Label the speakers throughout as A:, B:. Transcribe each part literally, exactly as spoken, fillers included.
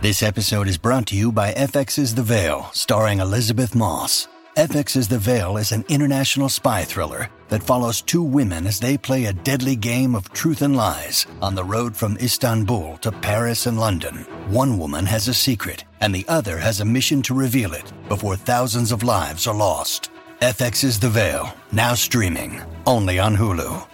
A: This episode is brought to you by F X's The Veil, starring Elizabeth Moss. F X's The Veil is an international spy thriller that follows two women as they play a deadly game of truth and lies on the road from Istanbul to Paris and London. One woman has a secret, and the other has a mission to reveal it before thousands of lives are lost. F X's The Veil, now streaming, only on Hulu.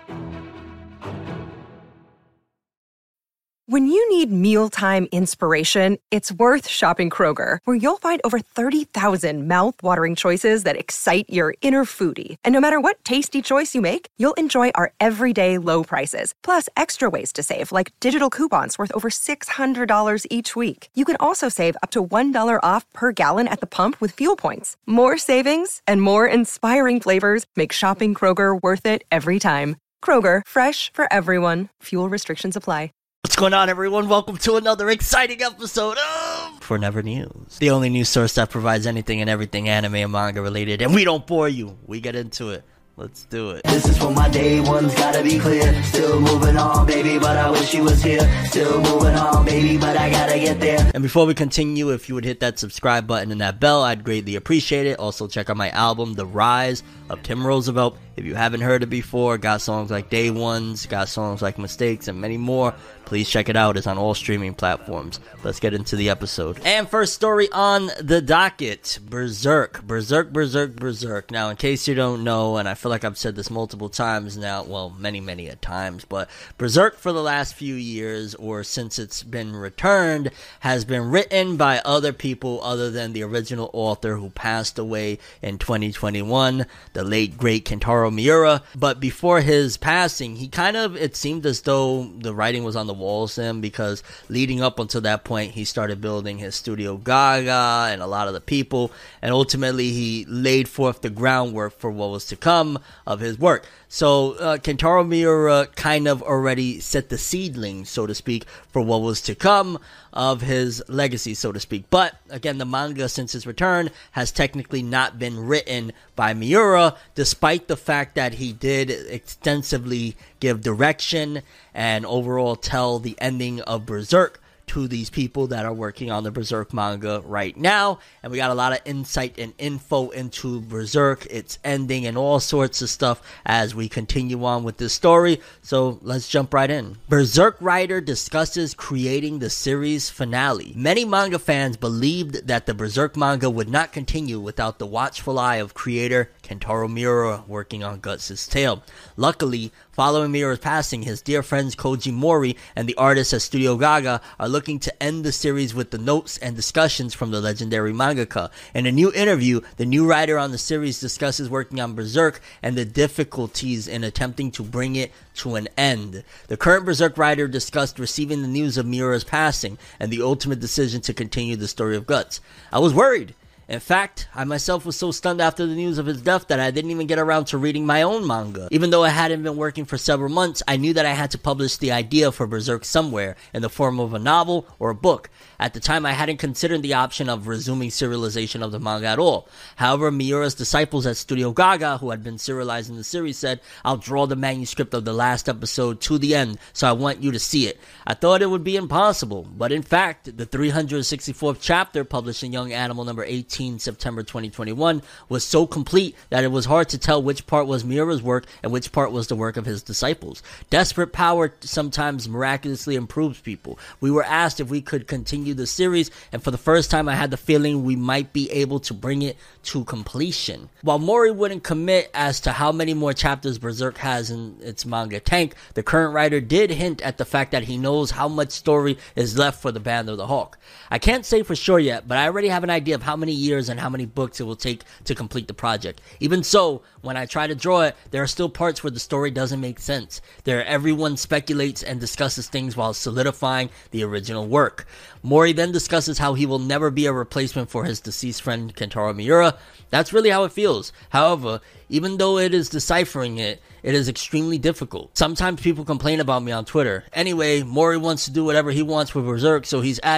B: When you need mealtime inspiration, it's worth shopping Kroger, where you'll find over thirty thousand mouth-watering choices that excite your inner foodie. And no matter what tasty choice you make, you'll enjoy our everyday low prices, plus extra ways to save, like digital coupons worth over six hundred dollars each week. You can also save up to one dollar off per gallon at the pump with fuel points. More savings and more inspiring flavors make shopping Kroger worth it every time. Kroger, fresh for everyone. Fuel restrictions apply.
C: What's going on, everyone? Welcome to another exciting episode of For Never News, the only news source that provides anything and everything anime and manga related, and we don't bore you. We get into it. Let's do it.
D: This is for my day ones, gotta be clear. Still moving on, baby, but I wish you was here. Still moving on, baby, but I gotta get there.
C: And before we continue, if you would hit that subscribe button and that bell, I'd greatly appreciate it. Also, check out my album, The Rise of Tim Roosevelt. If you haven't heard it before, got songs like Day Ones, got songs like Mistakes, and many more. Please check it out. It's on all streaming platforms. Let's get into the episode. And first story on the docket, Berserk. Berserk, Berserk, Berserk. Now, in case you don't know, and I feel like I've said this multiple times now, well, many, many a times, but Berserk for the last few years, or since it's been returned, has been written by other people other than the original author who passed away in twenty twenty-one, the late, great Kentaro Miura. But before his passing, he kind of, it seemed as though the writing was on the walls him, because leading up until that point, he started building his Studio Gaga and a lot of the people, and ultimately he laid forth the groundwork for what was to come of his work. So uh, Kentaro Miura kind of already set the seedling, so to speak, for what was to come of his legacy, so to speak. But again, the manga, since its return, has technically not been written by Miura, despite the fact that he did extensively give direction and overall tell the ending of Berserk to these people that are working on the Berserk manga right now. And we got a lot of insight and info into Berserk, its ending, and all sorts of stuff as we continue on with this story. So let's jump right in. Berserk writer discusses creating the series finale. Many manga fans believed that the Berserk manga would not continue without the watchful eye of creator Kentaro Miura working on Guts' tale. Luckily, following Miura's passing, his dear friends Koji Mori and the artists at Studio Gaga are looking to end the series with the notes and discussions from the legendary mangaka. In a new interview, the new writer on the series discusses working on Berserk and the difficulties in attempting to bring it to an end. The current Berserk writer discussed receiving the news of Miura's passing and the ultimate decision to continue the story of Guts. I was worried. In fact, I myself was so stunned after the news of his death that I didn't even get around to reading my own manga. Even though I hadn't been working for several months, I knew that I had to publish the idea for Berserk somewhere, in the form of a novel or a book. At the time, I hadn't considered the option of resuming serialization of the manga at all. However, Miura's disciples at Studio Gaga, who had been serializing the series, said, "I'll draw the manuscript of the last episode to the end, so I want you to see it." I thought it would be impossible, but in fact, the three hundred sixty-fourth chapter, published in Young Animal number eighteen, September twenty twenty-one, was so complete that it was hard to tell which part was Miura's work and which part was the work of his disciples. Desperate power sometimes miraculously improves people. We were asked if we could continue the series, and for the first time I had the feeling we might be able to bring it to completion. While Mori wouldn't commit as to how many more chapters Berserk has in its manga tank, the current writer did hint at the fact that he knows how much story is left for the Band of the Hawk. I can't say for sure yet, but I already have an idea of how many years and how many books it will take to complete the project. Even so, when I try to draw it, there are still parts where the story doesn't make sense. There, everyone speculates and discusses things while solidifying the original work. Mori then discusses how he will never be a replacement for his deceased friend Kentaro Miura. That's really how it feels. However, even though it is deciphering it, it is extremely difficult. Sometimes people complain about me on Twitter. Anyway, Mori wants to do whatever he wants with Berserk, so he's adding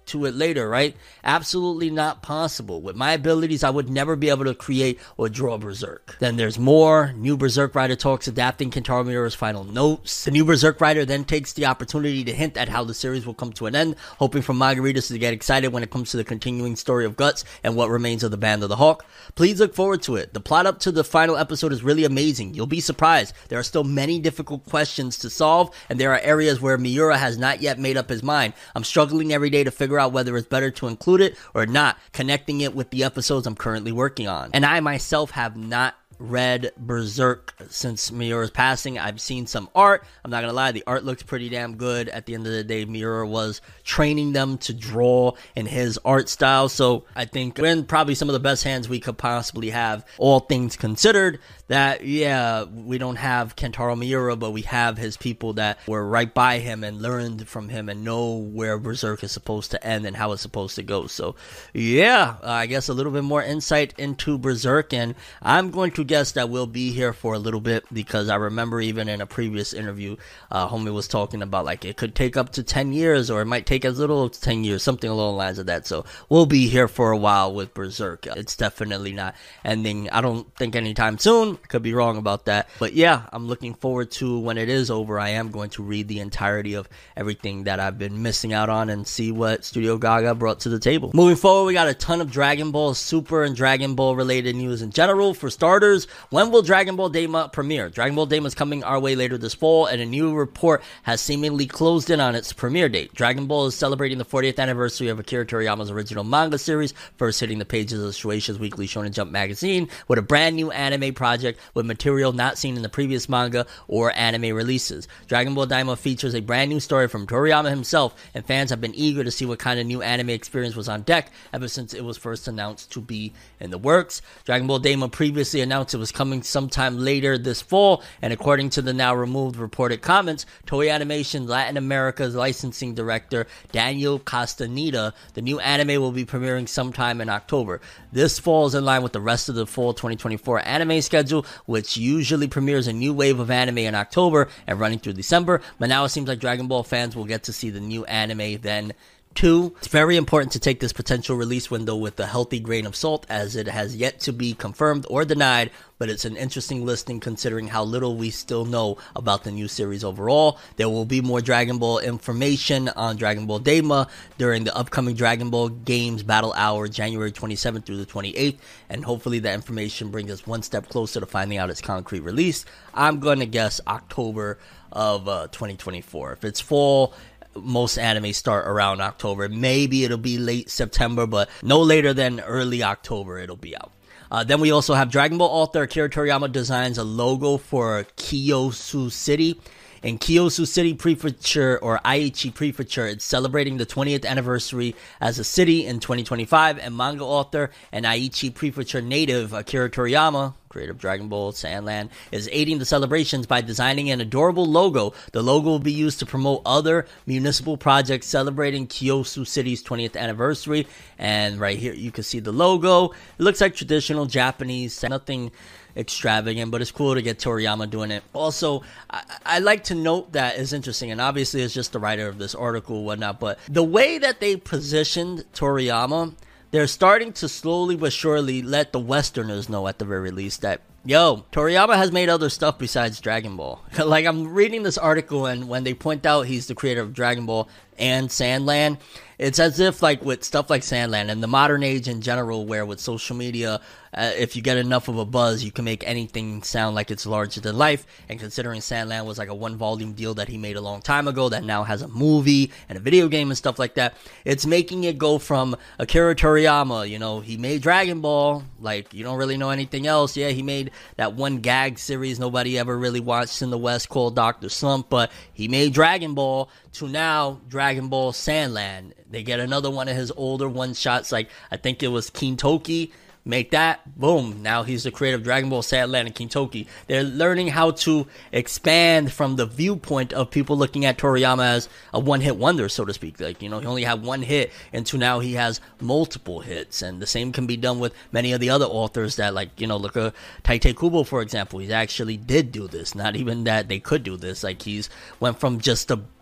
C: to it later, right? Absolutely not possible. With my abilities, I would never be able to create or draw Berserk. Then there's more. New Berserk writer talks adapting Kentaro Miura's final notes. The new Berserk writer then takes the opportunity to hint at how the series will come to an end, hoping for manga readers to get excited when it comes to the continuing story of Guts and what remains of the Band of the Hawk. Please look forward to it. The plot up to the final episode is really amazing. You'll be surprised. There are still many difficult questions to solve, and there are areas where Miura has not yet made up his mind. I'm struggling every day to figure out whether it's better to include it or not, connecting it with the episodes I'm currently working on. And I myself have not read Berserk since Miura's passing. I've seen some art. I'm not gonna lie, the art looks pretty damn good. At the end of the day, Miura was training them to draw in his art style, so I think we're in probably some of the best hands we could possibly have, all things considered. That, yeah, we don't have Kentaro Miura, but we have his people that were right by him and learned from him and know where Berserk is supposed to end and how it's supposed to go. So, yeah, uh, I guess a little bit more insight into Berserk, and I'm going to guess that we'll be here for a little bit, because I remember even in a previous interview, uh, homie was talking about, like, it could take up to ten years, or it might take as little as ten years, something along the lines of that. So, we'll be here for a while with Berserk. It's definitely not ending, I don't think, anytime soon. Could be wrong about that, but yeah, I'm looking forward to when it is over. I am going to read the entirety of everything that I've been missing out on and see what Studio Gaga brought to the table. Moving forward, we got a ton of Dragon Ball Super and Dragon Ball related news in general. For starters, when will Dragon Ball Daima premiere? Dragon Ball Daima is coming our way later this fall, and a new report has seemingly closed in on its premiere date. Dragon Ball is celebrating the fortieth anniversary of Akira Toriyama's original manga series, first hitting the pages of Shueisha's Weekly Shonen Jump magazine with a brand new anime project with material not seen in the previous manga or anime releases. Dragon Ball Daima features a brand new story from Toriyama himself, and fans have been eager to see what kind of new anime experience was on deck ever since it was first announced to be in the works. Dragon Ball Daima previously announced it was coming sometime later this fall, and according to the now removed reported comments, Toei Animation Latin America's licensing director Daniel Castaneda, the new anime will be premiering sometime in October. This falls in line with the rest of the fall twenty twenty-four anime schedule, which usually premieres a new wave of anime in October and running through December, but now it seems like Dragon Ball fans will get to see the new anime then too. It's very important to take this potential release window with a healthy grain of salt, as it has yet to be confirmed or denied, but it's an interesting listing considering how little we still know about the new series overall. There will be more Dragon Ball information on Dragon Ball Daima during the upcoming Dragon Ball Games Battle Hour, January twenty-seventh through the twenty-eighth, and hopefully that information brings us one step closer to finding out its concrete release. I'm going to guess October of uh, twenty twenty-four. If it's fall, most anime start around October. Maybe it'll be late September, but no later than early October it'll be out. Uh, then we also have Dragon Ball author Akira Toriyama designs a logo for Kyosu City. In Kyosu City Prefecture, or Aichi Prefecture, it's celebrating the twentieth anniversary as a city in twenty twenty-five, and manga author and Aichi Prefecture native Akira Toriyama, creator of Dragon Ball, Sandland, is aiding the celebrations by designing an adorable logo. The logo will be used to promote other municipal projects celebrating Kyosu City's twentieth anniversary. And right here, you can see the logo. It looks like traditional Japanese, nothing extravagant, but it's cool to get Toriyama doing it. Also, I, I like to note that is interesting, and obviously it's just the writer of this article and whatnot, but the way that they positioned Toriyama, they're starting to slowly but surely let the Westerners know at the very least that, yo, Toriyama has made other stuff besides Dragon Ball. Like, I'm reading this article, and when they point out he's the creator of Dragon Ball and Sandland, it's as if, like, with stuff like Sandland and the modern age in general, where with social media, uh, if you get enough of a buzz, you can make anything sound like it's larger than life. And considering Sandland was like a one-volume deal that he made a long time ago that now has a movie and a video game and stuff like that, it's making it go from Akira Toriyama, you know, he made Dragon Ball, like, you don't really know anything else. Yeah, he made that one gag series nobody ever really watched in the West called Doctor Slump, but he made Dragon Ball, to now Dragon Ball Sandland. They get another one of his older one-shots, like, I think it was Kintoki. Make that, boom, now he's the creator of Dragon Ball Sandland and Kintoki. They're learning how to expand from the viewpoint of people looking at Toriyama as a one-hit wonder, so to speak. Like, you know, he only had one hit, and to now he has multiple hits. And the same can be done with many of the other authors that, like, you know, look at Tite Kubo, for example. He actually did do this. Not even that they could do this. Like, he's went from just a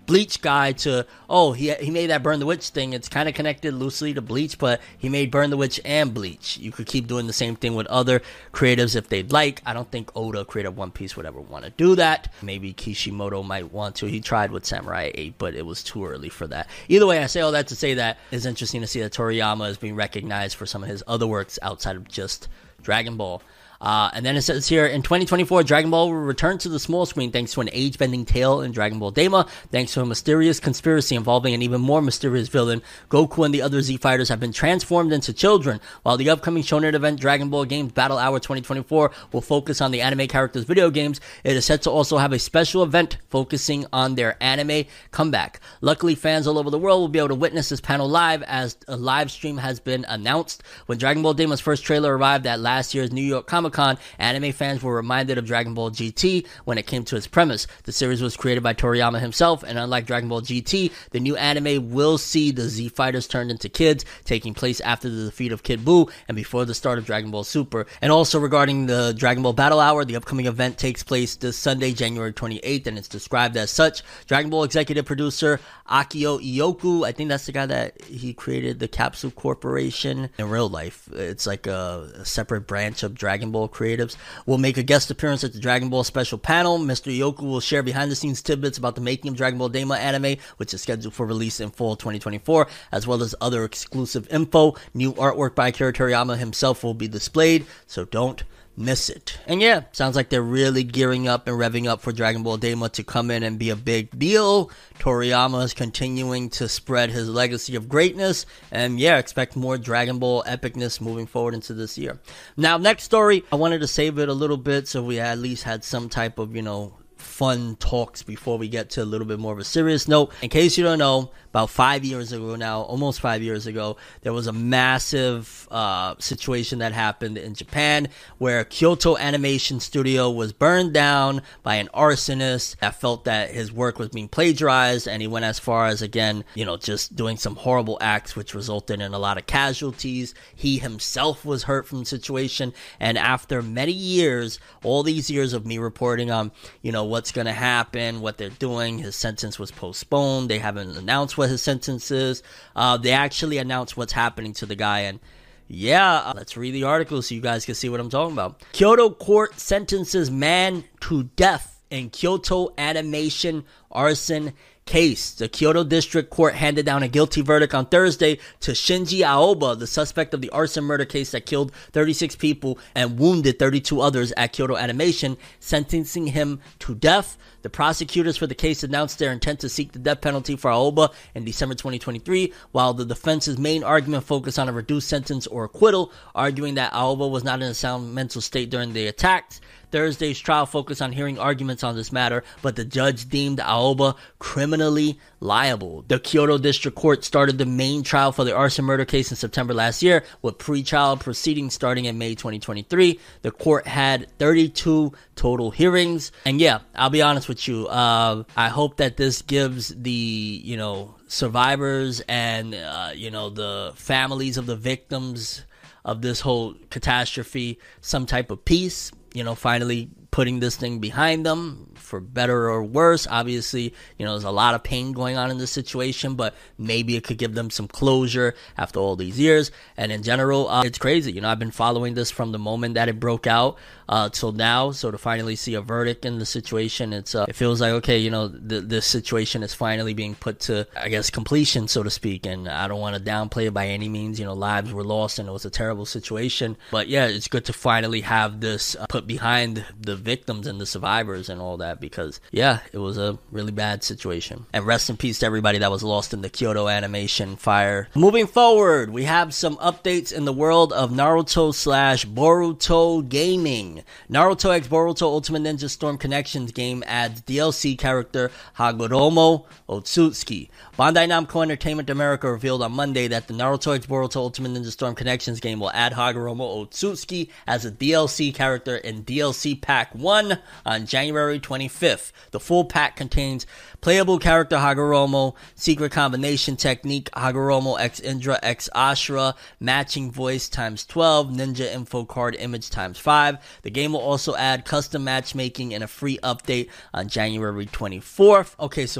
C: Bleach guy to, oh, he he made that Burn the Witch thing. It's kind of connected loosely to Bleach, but he made Burn the Witch and Bleach. You could keep doing the same thing with other creatives if they'd like. I don't think Oda, creator of One Piece, would ever want to do that. Maybe Kishimoto might want to. He tried with Samurai eight, but it was too early for that. Either way, I say all that to say that it's interesting to see that Toriyama is being recognized for some of his other works outside of just Dragon Ball. Uh, and then it says here, in twenty twenty-four, Dragon Ball will return to the small screen thanks to an age-bending tale in Dragon Ball Daima. Thanks to a mysterious conspiracy involving an even more mysterious villain, Goku and the other Z-Fighters have been transformed into children. While the upcoming shonen event Dragon Ball Games Battle Hour twenty twenty-four will focus on the anime characters' video games, it is set to also have a special event focusing on their anime comeback. Luckily, fans all over the world will be able to witness this panel live, as a live stream has been announced. When Dragon Ball Daima's first trailer arrived at last year's New York Comic Con, anime fans were reminded of Dragon Ball G T when it came to its premise. The series was created by Toriyama himself, and unlike Dragon Ball G T, the new anime will see the Z-Fighters turned into kids, taking place after the defeat of Kid Buu and before the start of Dragon Ball Super. And also regarding the Dragon Ball Battle Hour, the upcoming event takes place this Sunday, January twenty-eighth, and it's described as such. Dragon Ball executive producer Akio Ioku, I think that's the guy that he created the Capsule Corporation. In real life, it's like a, a separate branch of Dragon Ball creatives, will make a guest appearance at the Dragon Ball special panel. Mister Ioku will share behind-the-scenes tidbits about the making of Dragon Ball Daima anime, which is scheduled for release in fall twenty twenty-four, as well as other exclusive info. New artwork by Akira Toriyama himself will be displayed, so don't miss it. And yeah, sounds like they're really gearing up and revving up for Dragon Ball Daima to come in and be a big deal. Toriyama is continuing to spread his legacy of greatness, and yeah, expect more Dragon Ball epicness moving forward into this year. Now, next story, I wanted to save it a little bit so we at least had some type of, you know, fun talks before we get to a little bit more of a serious note. In case you don't know, about five years ago now, almost five years ago, there was a massive uh, situation that happened in Japan where Kyoto Animation Studio was burned down by an arsonist that felt that his work was being plagiarized, and he went as far as, again, you know, just doing some horrible acts which resulted in a lot of casualties. He himself was hurt from the situation, and after many years, all these years of me reporting on, you know, what's going to happen, what they're doing, his sentence was postponed. They haven't announced what his sentence is. Uh, they actually announced what's happening to the guy, and yeah, uh, let's read the article so you guys can see what I'm talking about. Kyoto court sentences man to death in Kyoto Animation arson case. The Kyoto District Court handed down a guilty verdict on Thursday to Shinji Aoba, the suspect of the arson murder case that killed thirty-six people and wounded thirty-two others at Kyoto Animation, sentencing him to death. The prosecutors for the case announced their intent to seek the death penalty for Aoba in December twenty twenty-three, while the defense's main argument focused on a reduced sentence or acquittal, arguing that Aoba was not in a sound mental state during the attacks. Thursday's trial focused on hearing arguments on this matter, but the judge deemed Aoba criminally liable. The Kyoto District Court started the main trial for the arson murder case in September last year, with pre-trial proceedings starting in May twenty twenty-three. The court had thirty-two total hearings, and yeah, I'll be honest with you, uh, I hope that this gives the, you know, survivors and, uh, you know, the families of the victims of this whole catastrophe some type of peace. You know, finally putting this thing behind them, for better or worse. Obviously, you know, there's a lot of pain going on in this situation, but maybe it could give them some closure after all these years. And in general, uh, it's crazy. You know, I've been following this from the moment that it broke out uh, till now. So to finally see a verdict in the situation, it's uh, it feels like, okay, you know, th- this situation is finally being put to, I guess, completion, so to speak. And I don't want to downplay it by any means. You know, lives were lost and it was a terrible situation. But yeah, it's good to finally have this uh, put behind the victims and the survivors and all that, because yeah, it was a really bad situation. And rest in peace to everybody that was lost in the Kyoto Animation fire. Moving forward, we have some updates in the world of Naruto slash Boruto gaming. Naruto x Boruto Ultimate Ninja Storm Connections game adds D L C character Hagoromo Otsutsuki. Bandai Namco Entertainment America revealed on Monday that the Naruto x Boruto Ultimate Ninja Storm Connections game will add Hagoromo Otsutsuki as a D L C character in D L C Pack one on January twenty-fifth. The full pack contains playable character Hagoromo, secret combination technique Hagoromo x Indra x Ashura, matching voice times twelve, ninja info card image times five. The game will also add custom matchmaking and a free update on January twenty-fourth. Okay, so f-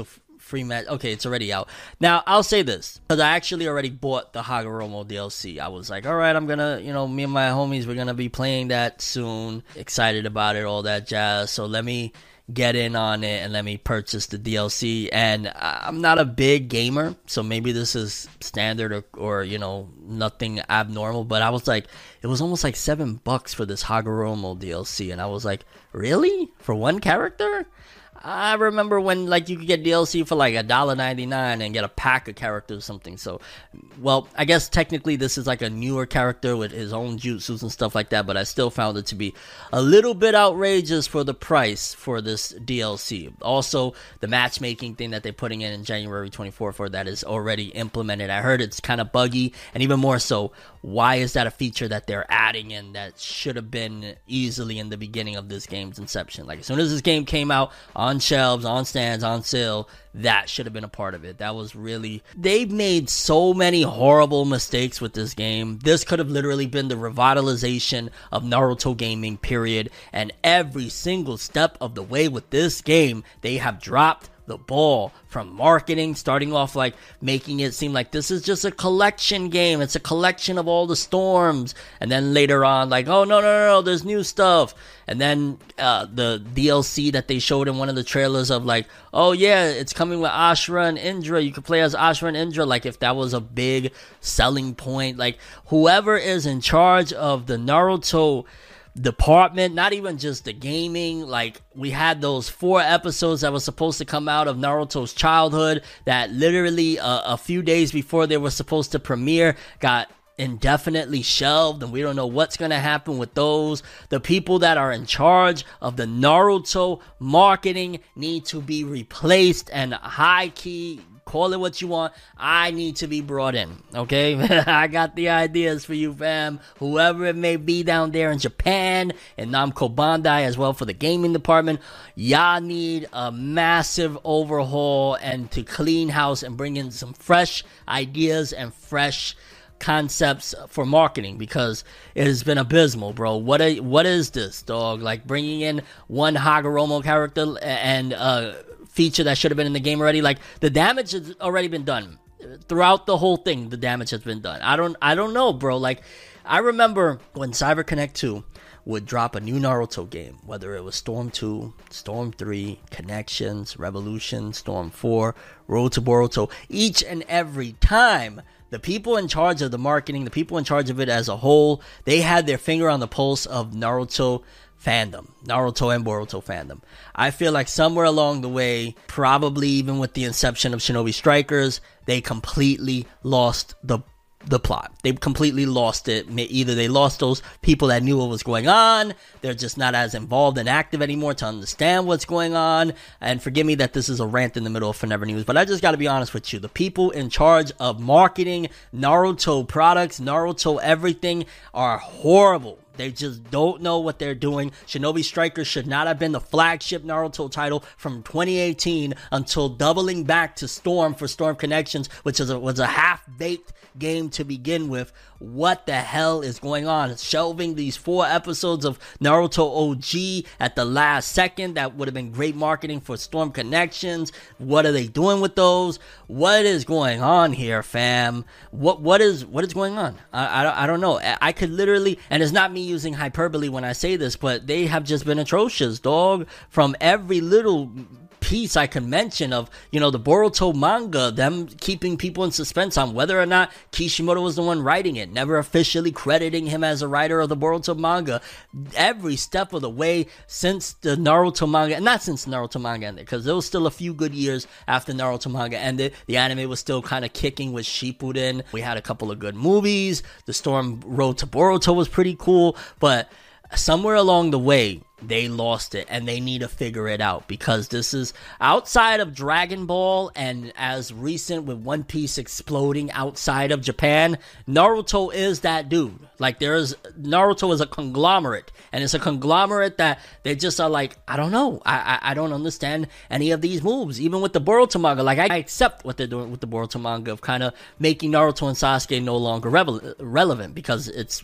C: free match. Okay, it's already out. Now, I'll say this, because I actually already bought the Hagoromo D L C. I was like, all right, I'm going to, you know, me and my homies, we're going to be playing that soon. Excited about it, all that jazz. So let me get in on it and let me purchase the D L C. And I'm not a big gamer, so maybe this is standard or, or you know, nothing abnormal, but I was like, it was almost like seven bucks for this Hagoromo D L C, and I was like, really? For one character? I remember when, like, you could get D L C for like a dollar ninety-nine and get a pack of characters or something. So, well, I guess technically this is like a newer character with his own jutsus and stuff like that, but I still found it to be a little bit outrageous for the price for this D L C. Also, the matchmaking thing that they're putting in in January twenty-fourth for that is already implemented. I heard it's kind of buggy, and even more so, why is that a feature that they're adding in that should have been easily in the beginning of this game's inception? Like, as soon as this game came out, on shelves, on stands, on sale, that should have been a part of it. That was really... They've made so many horrible mistakes with this game. This could have literally been the revitalization of Naruto gaming, period. And every single step of the way with this game, they have dropped the ball, from marketing, starting off like making it seem like this is just a collection game. It's a collection of all the storms. And then later on, like, oh, no, no, no, no, there's new stuff. And then uh, the D L C that they showed in one of the trailers of like, oh, yeah, it's coming with Ashura and Indra. You can play as Ashura and Indra. Like, if that was a big selling point. Like, whoever is in charge of the Naruto department, not even just the gaming, like, we had those four episodes that were supposed to come out of Naruto's childhood that literally uh, a few days before they were supposed to premiere got indefinitely shelved, and we don't know what's going to happen with those. The people that are in charge of the Naruto marketing need to be replaced, and high key, call it what you want, I need to be brought in, okay? I got the ideas for you, fam. Whoever it may be down there in Japan, and Namco Bandai as well for the gaming department, y'all need a massive overhaul and to clean house and bring in some fresh ideas and fresh concepts for marketing, because it has been abysmal, bro. What a, what is this, dog? Like, bringing in one Hagoromo character and uh feature that should have been in the game already. Like, the damage has already been done throughout the whole thing. The damage has been done. I don't I don't know, bro. Like, I remember when CyberConnect two would drop a new Naruto game, whether it was Storm two, Storm three, Connections, Revolution, Storm four, Road to Boruto, each and every time the people in charge of the marketing, the people in charge of it as a whole, they had their finger on the pulse of Naruto fandom, Naruto and Boruto fandom. I feel like somewhere along the way, probably even with the inception of Shinobi Strikers, they completely lost the the plot. They completely lost it. Either they lost those people that knew what was going on, they're just not as involved and active anymore to understand what's going on. And forgive me that this is a rant in the middle of Forever News, but I just gotta be honest with you. The people in charge of marketing Naruto products, Naruto everything, are horrible. They just don't know what they're doing. Shinobi Strikers should not have been the flagship Naruto title from twenty eighteen until doubling back to Storm for Storm Connections, which is a, was a half-baked game to begin with. What the hell is going on? Shelving these four episodes of Naruto O G at the last second. That would have been great marketing for Storm Connections. What are they doing with those? What is going on here, fam? What what is what is going on? I, I, I don't know. I, I could literally, and it's not me using hyperbole when I say this, but they have just been atrocious, dog. From every little piece I can mention of, you know, the Boruto manga, them keeping people in suspense on whether or not Kishimoto was the one writing it, never officially crediting him as a writer of the Boruto manga. Every step of the way since the Naruto manga, and not since Naruto manga ended, because there was still a few good years after Naruto manga ended. The anime was still kind of kicking with Shippuden. We had a couple of good movies. The Storm Road to Boruto was pretty cool, but somewhere along the way, they lost it, and they need to figure it out, because this is outside of Dragon Ball, and as recent with One Piece exploding outside of Japan, Naruto is that dude. Like, there's Naruto is a conglomerate, and it's a conglomerate that they just are like, I don't know, I I, I don't understand any of these moves. Even with the Boruto manga, like, I accept what they're doing with the Boruto manga of kind of making Naruto and Sasuke no longer revel- relevant, because it's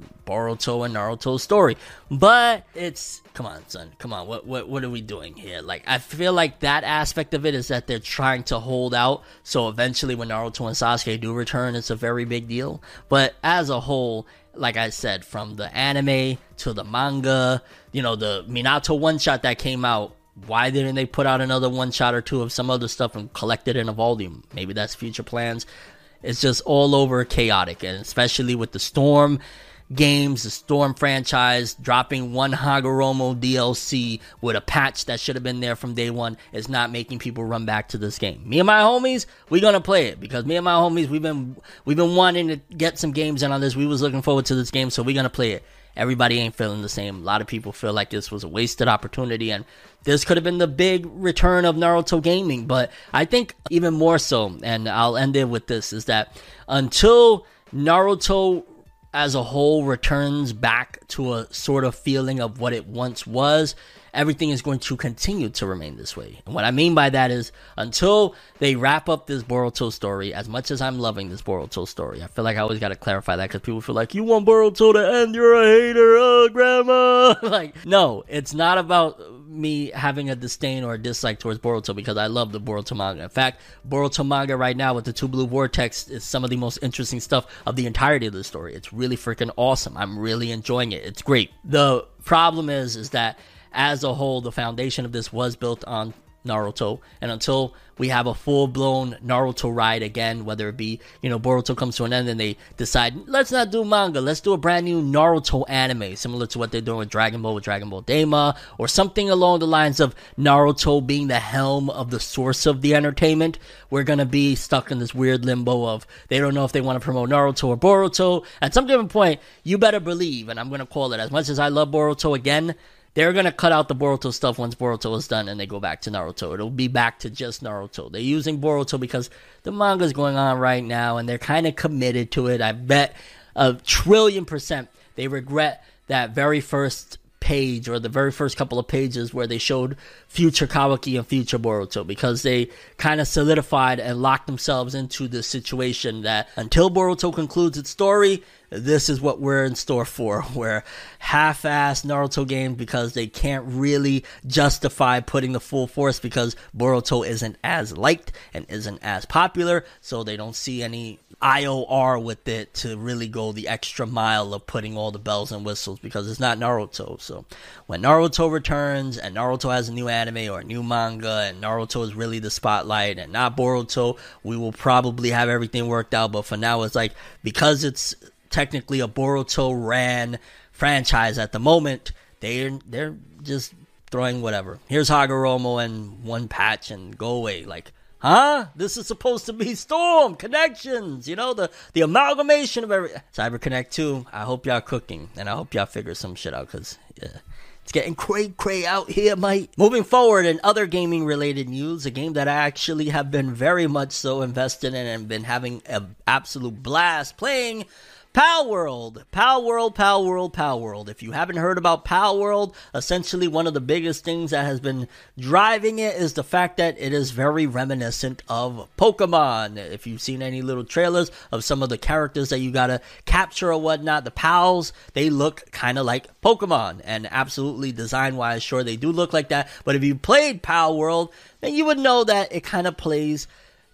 C: Boruto and Naruto's story. But it's, come on, son, come on, what what what are we doing here? Like, I feel like that aspect of it is that they're trying to hold out, so eventually when Naruto and Sasuke do return, it's a very big deal. But as a whole, like I said, from the anime to the manga, you know, the Minato one-shot that came out, why didn't they put out another one-shot or two of some other stuff and collect it in a volume? Maybe that's future plans. It's just all over chaotic, and especially with the Storm games, the Storm franchise, dropping one Hagoromo D L C with a patch that should have been there from day one is not making people run back to this game. Me and my homies, we gonna play it, because me and my homies, we've been we've been wanting to get some games in on this. We was looking forward to this game, so we gonna play it. Everybody ain't feeling the same. A lot of people feel like this was a wasted opportunity, and this could have been the big return of Naruto gaming. But I think even more so, and I'll end it with this, is that until Naruto as a whole returns back to a sort of feeling of what it once was, everything is going to continue to remain this way. And what I mean by that is, until they wrap up this Boruto story, as much as I'm loving this Boruto story, I feel like I always got to clarify that, because people feel like, you want Boruto to end, you're a hater, oh, grandma. Like, no, it's not about me having a disdain or a dislike towards Boruto, because I love the Boruto manga. In fact, Boruto manga right now with the Two Blue Vortex is some of the most interesting stuff of the entirety of the story. It's really freaking awesome. I'm really enjoying it. It's great. The problem is, is that as a whole, the foundation of this was built on Naruto, and until we have a full-blown Naruto ride again, whether it be, you know, Boruto comes to an end and they decide, let's not do manga, let's do a brand new Naruto anime, similar to what they're doing with Dragon Ball, with Dragon Ball Daima, or something along the lines of Naruto being the helm of the source of the entertainment, we're gonna be stuck in this weird limbo of, they don't know if they want to promote Naruto or Boruto. At some given point, you better believe, and I'm gonna call it, as much as I love Boruto again, they're going to cut out the Boruto stuff once Boruto is done and they go back to Naruto. It'll be back to just Naruto. They're using Boruto because the manga's going on right now and they're kind of committed to it. I bet a trillion percent they regret that very first page, or the very first couple of pages where they showed future Kawaki and future Boruto, because they kind of solidified and locked themselves into the situation that until Boruto concludes its story, this is what we're in store for. We're half-assed Naruto games because they can't really justify putting the full force, because Boruto isn't as liked and isn't as popular, so they don't see any I O R with it to really go the extra mile of putting all the bells and whistles, because it's not Naruto. So when Naruto returns and Naruto has a new anime or a new manga and Naruto is really the spotlight and not Boruto, we will probably have everything worked out. But for now, it's like, because it's technically a Boruto ran franchise at the moment, they're they're just throwing whatever. Here's Hagoromo and one patch and go away. Like, huh? This is supposed to be Storm Connections, you know, the the amalgamation of every CyberConnect two. I hope y'all cooking, and I hope y'all figure some shit out, because yeah, it's getting cray cray out here, mate. Moving forward, in other gaming related news, a game that I actually have been very much so invested in and been having an absolute blast playing, Palworld, Palworld, Palworld, Palworld. If you haven't heard about Palworld, essentially one of the biggest things that has been driving it is the fact that it is very reminiscent of Pokemon. If you've seen any little trailers of some of the characters that you gotta capture or whatnot, the Pals, they look kind of like Pokemon. And absolutely design-wise, sure, they do look like that. But if you played Palworld, then you would know that it kind of plays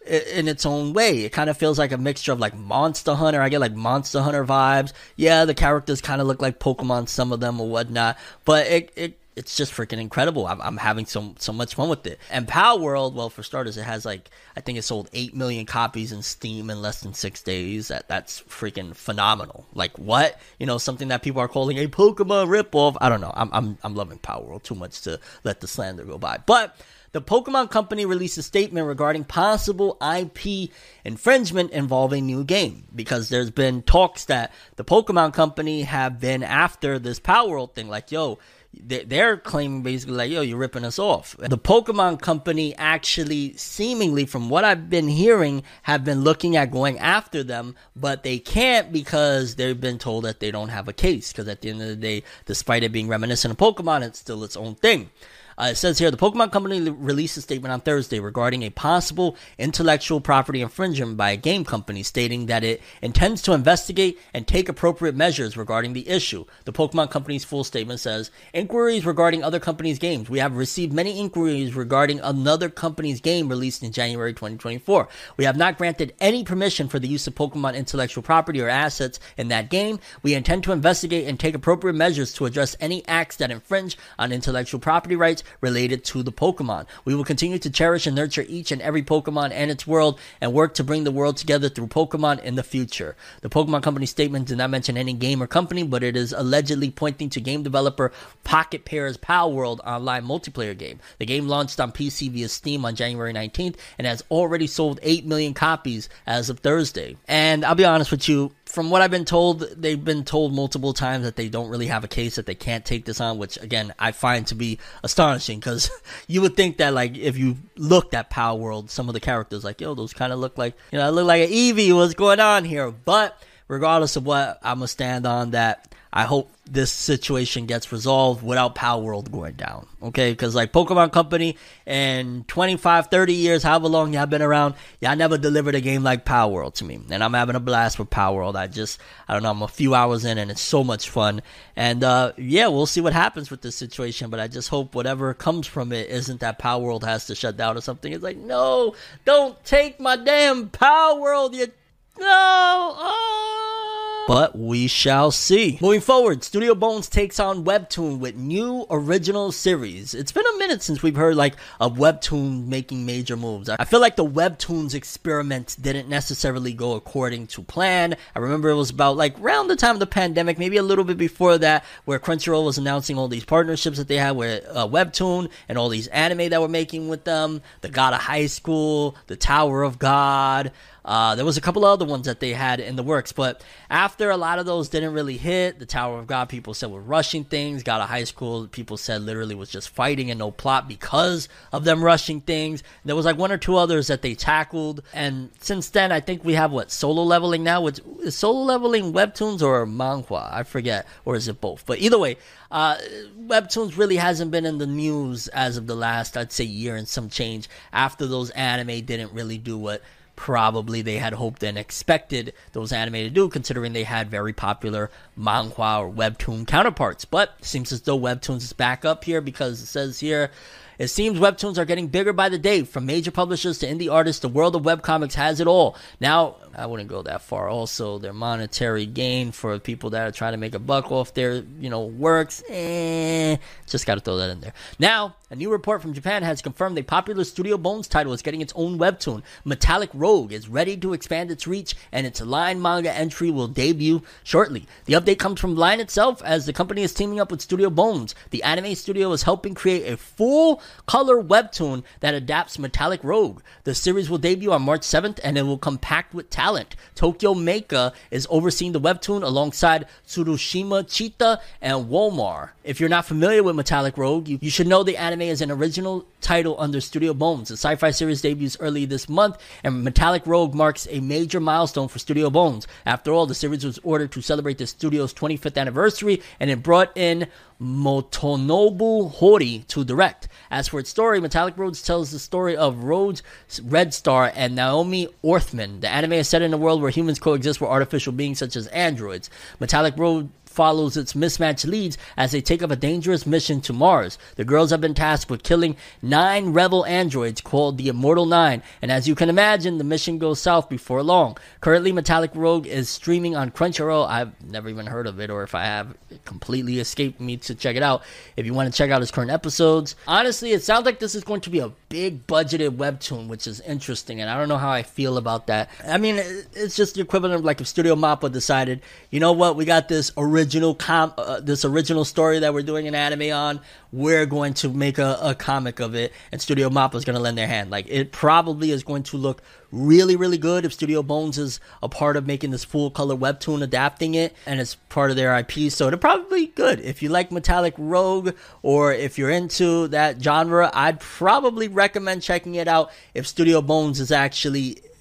C: in its own way. It kind of feels like a mixture of like Monster Hunter. I get like Monster Hunter vibes. Yeah, the characters kind of look like Pokemon, some of them or whatnot, but it, it it's just freaking incredible. I'm, I'm having so so much fun with it. And Palworld, well, for starters, it has like, I think it sold eight million copies in Steam in less than six days. That That's freaking phenomenal. Like, what? You know, something that people are calling a Pokemon ripoff. I don't know. I'm I'm I'm loving Palworld too much to let the slander go by. But the Pokemon Company released a statement regarding possible I P infringement involving new game, because there's been talks that the Pokemon Company have been after this Palworld thing, like, yo, they're claiming basically like, yo, you're ripping us off. The Pokemon Company actually, seemingly, from what I've been hearing, have been looking at going after them, but they can't, because they've been told that they don't have a case, because at the end of the day, despite it being reminiscent of Pokemon, it's still its own thing. Uh, it says here, the Pokemon Company released a statement on Thursday regarding a possible intellectual property infringement by a game company, stating that it intends to investigate and take appropriate measures regarding the issue. The Pokemon Company's full statement says, inquiries regarding other companies' games. We have received many inquiries regarding another company's game released in January twenty twenty-four. We have not granted any permission for the use of Pokemon intellectual property or assets in that game. We intend to investigate and take appropriate measures to address any acts that infringe on intellectual property rights related to the Pokemon. We will continue to cherish and nurture each and every Pokemon and its world and work to bring the world together through Pokemon in the future. The Pokemon Company statement did not mention any game or company, but it is allegedly pointing to game developer Pocket Pair's Pal World online multiplayer game. The game launched on P C via Steam on January nineteenth and has already sold eight million copies as of Thursday. And I'll be honest with you, from what I've been told, they've been told multiple times that they don't really have a case, that they can't take this on, which, again, I find to be astonishing, because you would think that, like, if you looked at Pal World, some of the characters, like, yo, those kind of look like, you know, I look like an Eevee, what's going on here? But regardless of what, I'm going to stand on that. I hope this situation gets resolved without Pal World going down, okay? Because, like, Pokemon Company in twenty-five, thirty years, however long y'all been around, y'all never delivered a game like Pal World to me. And I'm having a blast with Pal World. I just, I don't know, I'm a few hours in, and it's so much fun. And, uh, yeah, we'll see what happens with this situation, but I just hope whatever comes from it isn't that Pal World has to shut down or something. It's like, no, don't take my damn Pal World, you, no, oh. But we shall see. Moving forward, Studio Bones takes on Webtoon with new original series. It's been a minute since we've heard, like, of Webtoon making major moves. I feel like the Webtoons experiment didn't necessarily go according to plan. I remember it was about, like, around the time of the pandemic, maybe a little bit before that, where Crunchyroll was announcing all these partnerships that they had with uh, Webtoon and all these anime that we're making with them. The God of High School, The Tower of God. Uh, there was a couple of other ones that they had in the works, but after a lot of those didn't really hit, the Tower of God, people said, were rushing things. God of High School, people said, literally was just fighting and no plot because of them rushing things. There was like one or two others that they tackled, and since then, I think we have, what, Solo Leveling now? Which, is Solo Leveling Webtoons or manhwa? I forget, or is it both? But either way, uh, Webtoons really hasn't been in the news as of the last, I'd say, year and some change, after those anime didn't really do what probably they had hoped and expected those anime to do, considering they had very popular manhwa or webtoon counterparts. But it seems as though Webtoons is back up here, because it says here, it seems Webtoons are getting bigger by the day. From major publishers to indie artists, the world of webcomics has it all. Now, I wouldn't go that far. Also, their monetary gain for people that are trying to make a buck off their, you know, works, eh, just got to throw that in there. Now, a new report from Japan has confirmed a popular Studio Bones title is getting its own webtoon. Metallic Rogue is ready to expand its reach, and its Line manga entry will debut shortly. The update comes from Line itself, as the company is teaming up with Studio Bones. The anime studio is helping create a full-color webtoon that adapts Metallic Rogue. The series will debut on March seventh, and it will come packed with talent. Tokyo Meika is overseeing the webtoon alongside Tsurushima Cheetah and Wolmar. If you're not familiar with Metallic Rogue, you, you should know the anime is an original title under Studio Bones. The sci-fi series debuts early this month, and Metallic Rogue marks a major milestone for Studio Bones. After all, the series was ordered to celebrate the studio's twenty-fifth anniversary, and it brought in Motonobu Hori to direct. As for its story, Metallic Rogue tells the story of Rhodes Red Star and Naomi Orthman. The anime is set in a world where humans coexist with artificial beings such as androids. Metallic Rogue follows its mismatched leads as they take up a dangerous mission to Mars. The girls have been tasked with killing nine rebel androids called the Immortal Nine, and as you can imagine, the mission goes south before long. Currently, Metallic Rogue is streaming on Crunchyroll. I've never even heard of it, or if I have, it completely escaped me to check it out. If you want to check out its current episodes, honestly, it sounds like this is going to be a big budgeted webtoon, which is interesting, and I don't know how I feel about that. I mean, it's just the equivalent of like if Studio Mappa decided, you know what, we got this original Original com- uh, this original story that we're doing an anime on, we're going to make a, a comic of it, and Studio Mappa is going to lend their hand. Like, it probably is going to look really, really good if Studio Bones is a part of making this full-color webtoon, adapting it, and it's part of their I P, so it'll probably be good. If you like Metallic Rogue, or if you're into that genre, I'd probably recommend checking it out if Studio Bones is actually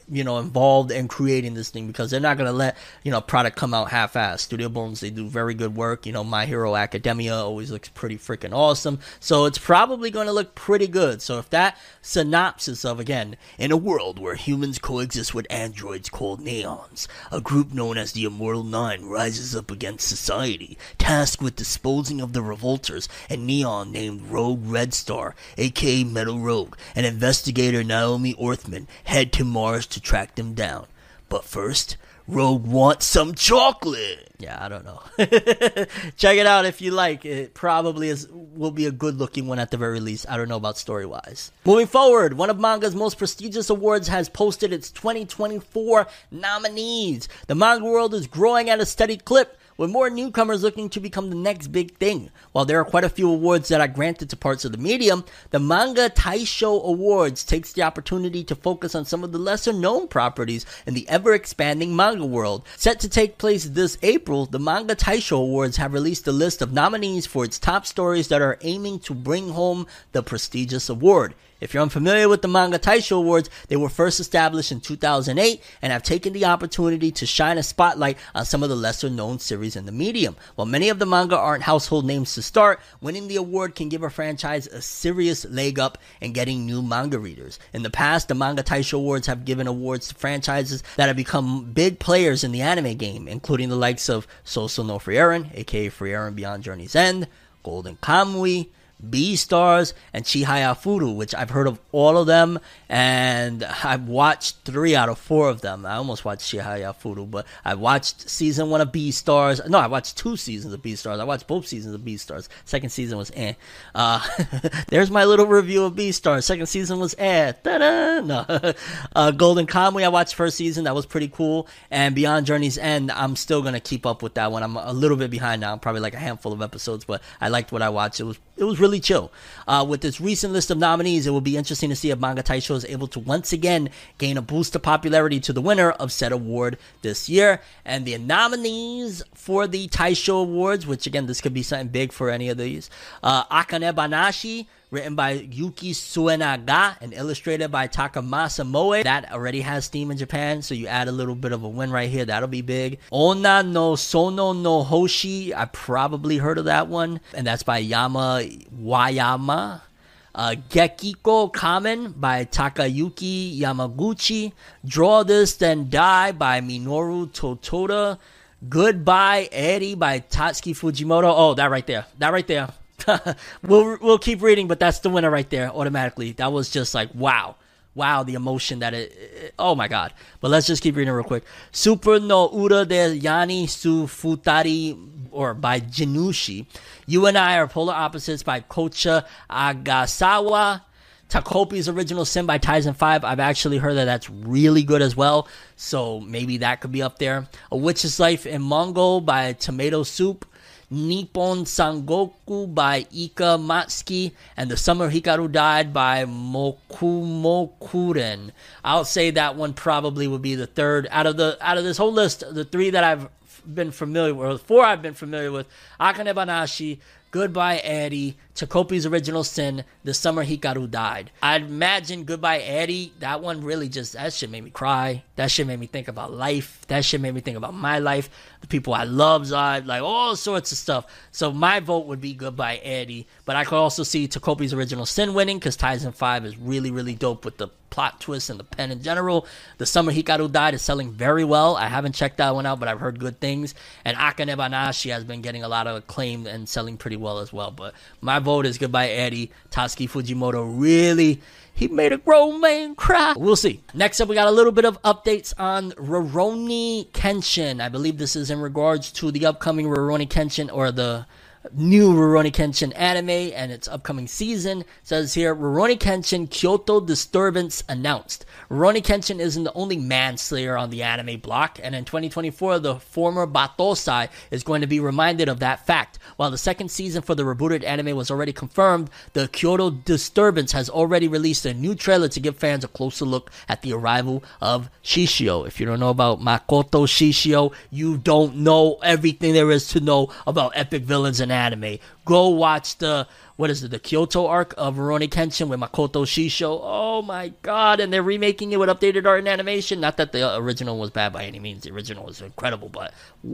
C: you know, involved in creating this thing, because they're not going to let, you know, product come out half-assed. Studio Bones, they do very good work. You know, My Hero Academia always looks pretty freaking awesome. So it's probably going to look pretty good. So if that synopsis of, again, in a world where humans coexist with androids called Neons, a group known as the Immortal Nine rises up against society, tasked with disposing of the revolters, and Neon named Rogue Red Star, aka Metal Rogue, and investigator Naomi Orthman head to Mars to track them down. But first, Rogue wants some chocolate. Yeah, I don't know. Check it out if you like. It probably is will be a good looking one at the very least. I don't know about story wise. Moving forward, one of manga's most prestigious awards has posted its twenty twenty-four nominees. The manga world is growing at a steady clip, with more newcomers looking to become the next big thing. While there are quite a few awards that are granted to parts of the medium, the Manga Taisho Awards takes the opportunity to focus on some of the lesser-known properties in the ever-expanding manga world. Set to take place this April, the Manga Taisho Awards have released a list of nominees for its top stories that are aiming to bring home the prestigious award. If you're unfamiliar with the Manga Taisho Awards, they were first established in two thousand eight and have taken the opportunity to shine a spotlight on some of the lesser-known series in the medium. While many of the manga aren't household names to start, winning the award can give a franchise a serious leg up in getting new manga readers. In the past, the Manga Taisho Awards have given awards to franchises that have become big players in the anime game, including the likes of Sousou no Frieren, aka Frieren Beyond Journey's End, Golden Kamuy, Beastars, and Chihaya Furu, which I've heard of all of them, and I've watched three out of four of them. I almost watched Chihaya Furu, but I watched season one of Beastars. No, I watched two seasons of Beastars. I watched both seasons of Beastars. Second season was eh. Uh, there's my little review of Beastars. Second season was eh. Ta-da! No. uh, Golden Kamuy, I watched first season. That was pretty cool. And Beyond Journey's End, I'm still going to keep up with that one. I'm a little bit behind now. I'm probably like a handful of episodes, but I liked what I watched. It was It was really chill. Uh, with this recent list of nominees, it will be interesting to see if Manga Taisho is able to once again gain a boost of popularity to the winner of said award this year. And the nominees for the Taisho Awards, which again, this could be something big for any of these. Uh, Akane Banashi, written by Yuki Suenaga and illustrated by Takamasa Moe. That already has Steam in Japan, so you add a little bit of a win right here. That'll be big. Onna no Sono no Hoshi. I probably heard of that one. And that's by Yama Wayama. Uh, Gekiko Kamen by Takayuki Yamaguchi. Draw This Then Die by Minoru Totoda. Goodbye Eri by Tatsuki Fujimoto. Oh, that right there. That right there. we'll we'll keep reading, but that's the winner right there automatically. That was just like wow, wow, the emotion that it, it. Oh my god! But let's just keep reading real quick. Super no Ura de Yani su Futari, or by Jinushi. You and I Are Polar Opposites by Kocha Agasawa. Takopi's Original Sin by Tyson five. I've actually heard that that's really good as well, so maybe that could be up there. A Witch's Life in Mongol by Tomato Soup. Nippon Sangoku by Ika Matsuki, and The Summer Hikaru Died by Mokumokuren. I'll say that one probably would be the third out of the out of this whole list. The three that I've been familiar with, or the four I've been familiar with: Akane Banashi, Goodbye Eri, Takopi's Original Sin, The Summer Hikaru Died. I'd imagine Goodbye Eri, that one really just, that shit made me cry. That shit made me think about life. That shit made me think about my life, the people I love, like all sorts of stuff. So my vote would be Goodbye Eri, but I could also see Takopi's Original Sin winning, because Tyson five is really, really dope with the plot twist and the pen in general. The Summer Hikaru Died is selling very well. I haven't checked that one out, but I've heard good things. And Akane Banashi has been getting a lot of acclaim and selling pretty well as well. But my vote is Goodbye Eri. Tatsuki Fujimoto really, he made a grown man cry. We'll see. Next up, we got a little bit of updates on Rurouni Kenshin. I believe this is in regards to the upcoming Rurouni Kenshin, or the new Rurouni Kenshin anime and its upcoming season. It says here, Rurouni Kenshin Kyoto Disturbance announced. Rurouni Kenshin isn't the only manslayer on the anime block, and in twenty twenty-four, the former Batosai is going to be reminded of that fact. While the second season for the rebooted anime was already confirmed, the Kyoto Disturbance has already released a new trailer to give fans a closer look at the arrival of Shishio. If you don't know about Makoto Shishio, you don't know everything there is to know about epic villains in anime. Go watch the, what is it, the Kyoto arc of Rurouni Kenshin with Makoto Shisho. Oh my god, and they're remaking it with updated art and animation. Not that the original was bad by any means. The original was incredible, but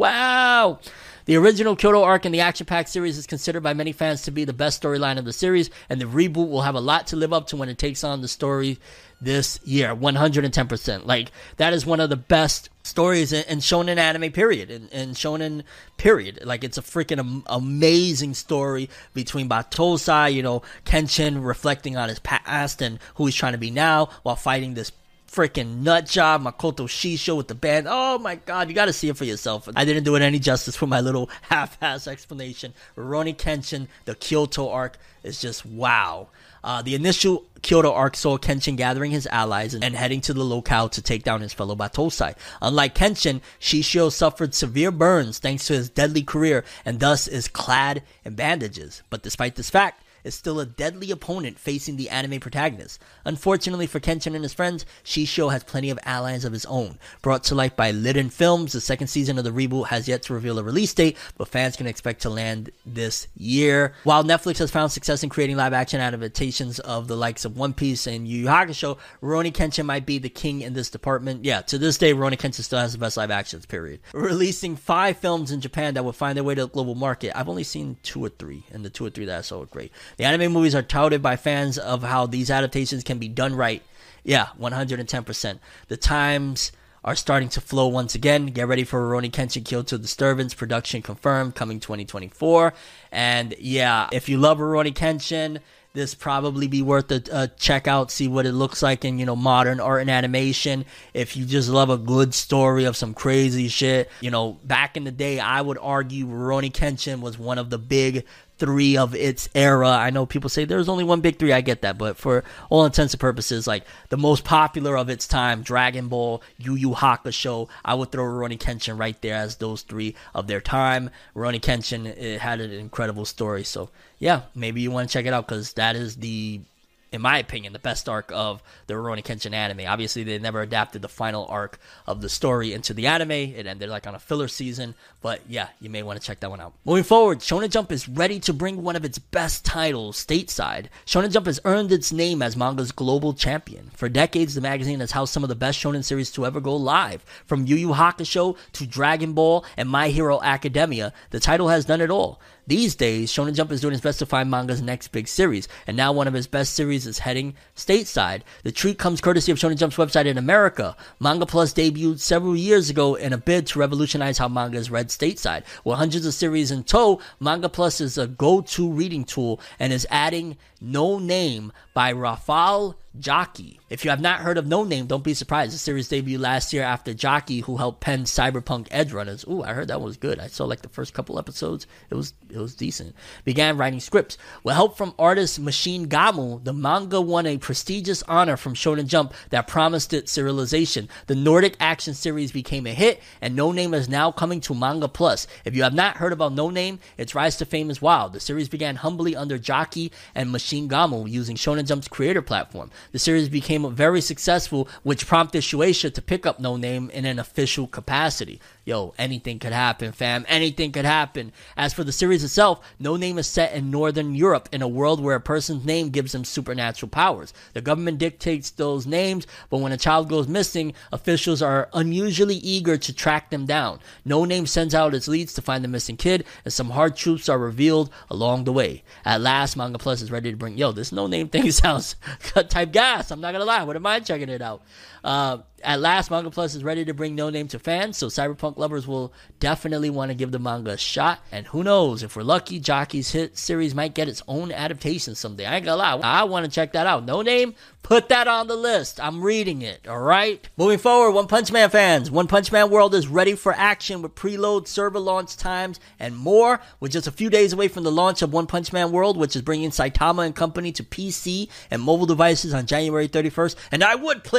C: wow. The original Kyoto arc in the action-packed series is considered by many fans to be the best storyline of the series, and the reboot will have a lot to live up to when it takes on the story this year. one hundred ten percent. Like, that is one of the best stories in, in shonen anime, period. In, in shonen, period. Like, it's a freaking am- amazing story between Batosai, you know, Kenshin reflecting on his past and who he's trying to be now while fighting this freaking nut job, Makoto Shisho with the band. Oh my god, you gotta see it for yourself. I didn't do it any justice with my little half-ass explanation. Rurouni Kenshin, the Kyoto arc, is just wow. Uh, the initial Kyoto arc saw Kenshin gathering his allies and heading to the locale to take down his fellow Batosai. Unlike Kenshin, Shishio suffered severe burns thanks to his deadly career and thus is clad in bandages. But despite this fact, is still a deadly opponent facing the anime protagonist. Unfortunately for Kenshin and his friends, Shishio has plenty of allies of his own. Brought to life by Liden Films, the second season of the reboot has yet to reveal a release date, but fans can expect to land this year. While Netflix has found success in creating live-action adaptations of the likes of One Piece and Yu Yu Hakusho, Rurouni Kenshin might be the king in this department. Yeah, to this day, Rurouni Kenshin still has the best live actions, period. Releasing five films in Japan that will find their way to the global market. I've only seen two or three, and the two or three that I saw were great. The anime movies are touted by fans of how these adaptations can be done right. Yeah, one hundred ten percent. The times are starting to flow once again. Get ready for Rurouni Kenshin Kyoto Disturbance. Production confirmed, coming twenty twenty-four. And yeah, if you love Rurouni Kenshin, this probably be worth a, a check out, see what it looks like in, you know, modern art and animation. If you just love a good story of some crazy shit, you know, back in the day, I would argue Rurouni Kenshin was one of the big three of its era. I know people say there's only one big three. I get that, but for all intents and purposes, like the most popular of its time, Dragon Ball, Yu Yu Hakusho, I would throw Rurouni Kenshin right there as those three of their time. Rurouni Kenshin, it had an incredible story, so yeah, maybe you want to check it out because that is the, in my opinion, the best arc of the Rurouni Kenshin anime. Obviously, they never adapted the final arc of the story into the anime. It ended like on a filler season. But yeah, you may want to check that one out. Moving forward, Shonen Jump is ready to bring one of its best titles stateside. Shonen Jump has earned its name as manga's global champion. For decades, the magazine has housed some of the best shonen series to ever go live. From Yu Yu Hakusho to Dragon Ball and My Hero Academia, the title has done it all. These days, Shonen Jump is doing its best to find manga's next big series, and now one of its best series is heading stateside. The treat comes courtesy of Shonen Jump's website in America. Manga Plus debuted several years ago in a bid to revolutionize how manga is read stateside. With hundreds of series in tow, Manga Plus is a go-to reading tool and is adding No Name by Rafal Jockey. If you have not heard of No Name, don't be surprised. The series debuted last year after Jockey, who helped pen Cyberpunk Edge Runners. Ooh, I heard that was good. I saw like the first couple episodes. It was it was decent. Began writing scripts. With help from artist Machine Gamu, the manga won a prestigious honor from Shonen Jump that promised it serialization. The Nordic action series became a hit, and No Name is now coming to Manga Plus. If you have not heard about No Name, its rise to fame is wild. The series began humbly under Jockey and Machine Gamu using Shonen Jump's creator platform. The series became very successful, which prompted Shueisha to pick up No Name in an official capacity. Yo, anything could happen, fam. Anything could happen. As for the series itself, No Name is set in Northern Europe in a world where a person's name gives them supernatural powers. The government dictates those names, but when a child goes missing, officials are unusually eager to track them down. No Name sends out its leads to find the missing kid, and some hard truths are revealed along the way. At last, Manga Plus is ready to bring... Yo, this No Name thing sounds type gas. I'm not gonna lie. What am I checking it out? Uh, at last, Manga Plus is ready to bring No Name to fans, so Cyberpunk lovers will definitely want to give the manga a shot. And who knows, if we're lucky, Jockey's hit series might get its own adaptation someday. I ain't gonna lie, I want to check that out. No Name, put that on the list. I'm reading it, alright? Moving forward, One Punch Man fans. One Punch Man World is ready for action with preload, server launch times, and more. We're just a few days away from the launch of One Punch Man World, which is bringing Saitama and company to P C and mobile devices on January thirty-first. And I would play it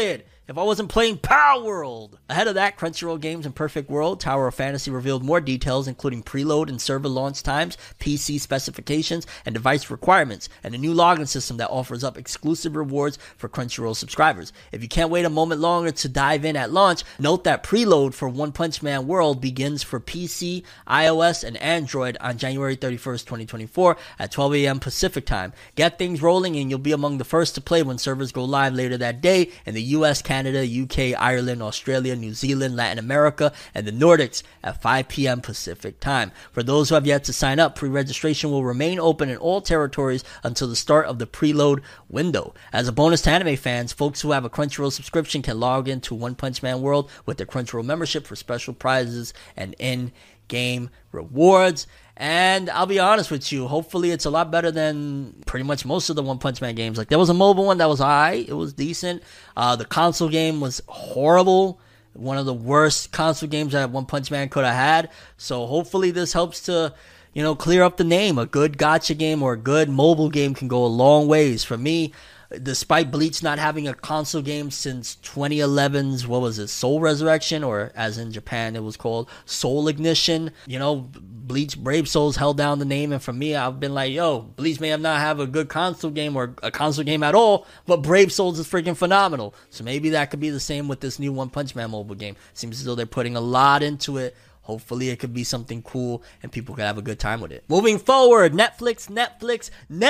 C: if I wasn't playing Power World. Ahead of that, Crunchyroll Games and Perfect World, Tower of Fantasy revealed more details, including preload and server launch times, P C specifications, and device requirements, and a new login system that offers up exclusive rewards for Crunchyroll subscribers. If you can't wait a moment longer to dive in at launch, note that preload for One Punch Man World begins for P C, iOS, and Android on January thirty-first, twenty twenty-four at twelve a.m. Pacific time. Get things rolling and you'll be among the first to play when servers go live later that day in the U S, Canada, U K, Ireland, Australia, New Zealand, Latin America, and the Nordics at five p.m. Pacific time. For those who have yet to sign up, pre-registration will remain open in all territories until the start of the preload window. As a bonus to anime fans, folks who have a Crunchyroll subscription can log into One Punch Man World with their Crunchyroll membership for special prizes and in-game rewards. And I'll be honest with you, hopefully it's a lot better than pretty much most of the One Punch Man games. Like, there was a mobile one that was alright, it was decent. Uh, the console game was horrible. One of the worst console games that One Punch Man could have had. So hopefully this helps to, you know, clear up the name. A good gacha game or a good mobile game can go a long ways. For me, despite Bleach not having a console game since twenty eleven's, what was it, Soul Resurrection, or as in Japan it was called Soul Ignition, you know, Bleach Brave Souls held down the name, and for me, I've been like, yo, Bleach may have not have a good console game or a console game at all, but Brave Souls is freaking phenomenal. So maybe that could be the same with this new One Punch Man mobile game. Seems as though they're putting a lot into it. Hopefully it could be something cool and people could have a good time with it. Moving forward, Netflix, Netflix,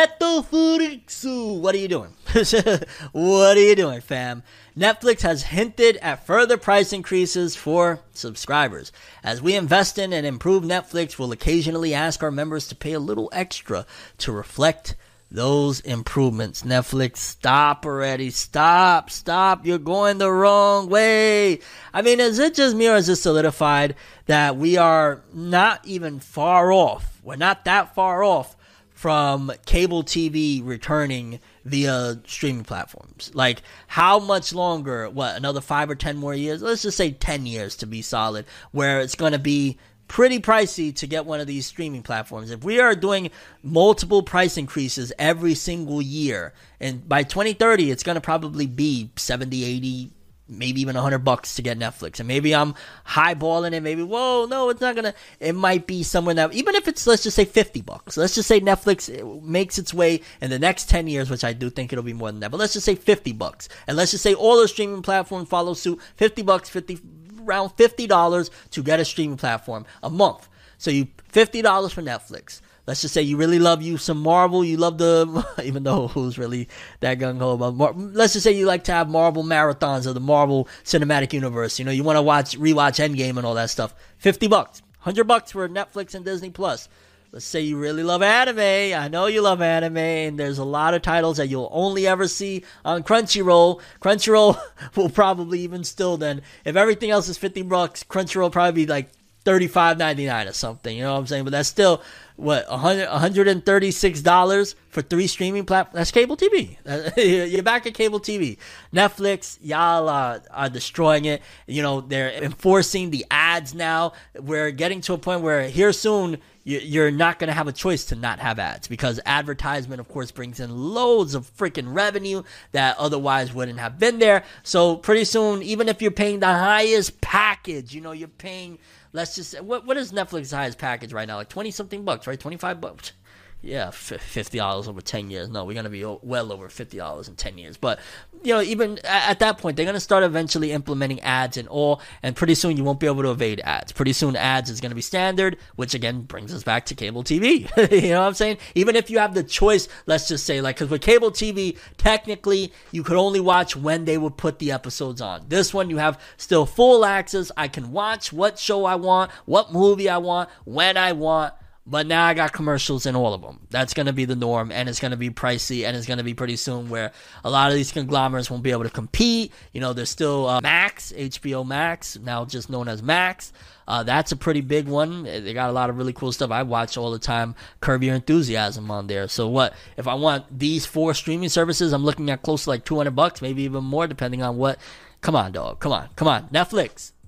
C: Netflix. What are you doing? What are you doing, fam? Netflix has hinted at further price increases for subscribers. As we invest in and improve Netflix, we'll occasionally ask our members to pay a little extra to reflect those improvements. Netflix, stop already. Stop, stop. You're going the wrong way. I mean, is it just me or is it solidified that we are not even far off? We're not that far off from cable T V returning via streaming platforms. Like, how much longer? What, another five or ten more years? Let's just say ten years to be solid, where it's going to be pretty pricey to get one of these streaming platforms. If we are doing multiple price increases every single year, and by twenty thirty, it's going to probably be seventy, eighty, maybe even one hundred bucks to get Netflix. And maybe I'm highballing it. Maybe, whoa, no, it's not going to, it might be somewhere that, even if it's, let's just say fifty bucks. Let's just say Netflix makes its way in the next ten years, which I do think it'll be more than that. But let's just say fifty bucks. And let's just say all the streaming platforms follow suit, fifty bucks, fifty around fifty dollars to get a streaming platform a month. So you fifty dollars for Netflix. Let's just say you really love you some Marvel. You love the, even though who's really that gung-ho about Marvel. Let's just say you like to have Marvel marathons of the Marvel Cinematic Universe. You know, you want to watch, rewatch Endgame and all that stuff. fifty bucks. one hundred bucks for Netflix and Disney Plus. Let's say you really love anime. I know you love anime, and there's a lot of titles that you'll only ever see on Crunchyroll. Crunchyroll will probably even still then, if everything else is fifty bucks, Crunchyroll will probably be like thirty-five ninety-nine or something, you know what I'm saying? But that's still, what, one hundred, one hundred thirty-six dollars for three streaming platforms? That's cable T V. You're back at cable T V. Netflix, y'all uh, are destroying it. You know, they're enforcing the ads now. We're getting to a point where here soon, you're not going to have a choice to not have ads, because advertisement, of course, brings in loads of freaking revenue that otherwise wouldn't have been there. So pretty soon, even if you're paying the highest package, you know, you're paying, let's just say, what, what is Netflix's highest package right now? Like twenty something bucks, right? twenty-five bucks. Yeah, fifty dollars over ten years. No, we're going to be well over fifty dollars in ten years. But, you know, even at that point, they're going to start eventually implementing ads and all, and pretty soon you won't be able to evade ads. Pretty soon ads is going to be standard, which again brings us back to cable T V. You know what I'm saying? Even if you have the choice, let's just say, like, because with cable T V, technically, you could only watch when they would put the episodes on. This one, you have still full access. I can watch what show I want, what movie I want, when I want. But now I got commercials in all of them. That's going to be the norm, and it's going to be pricey, and it's going to be pretty soon where a lot of these conglomerates won't be able to compete. You know, there's still uh, Max, H B O Max, now just known as Max. Uh, that's a pretty big one. They got a lot of really cool stuff. I watch all the time. Curb Your Enthusiasm on there. So what, if I want these four streaming services, I'm looking at close to like two hundred bucks, maybe even more, depending on what. Come on, dog. Come on. Come on. Netflix.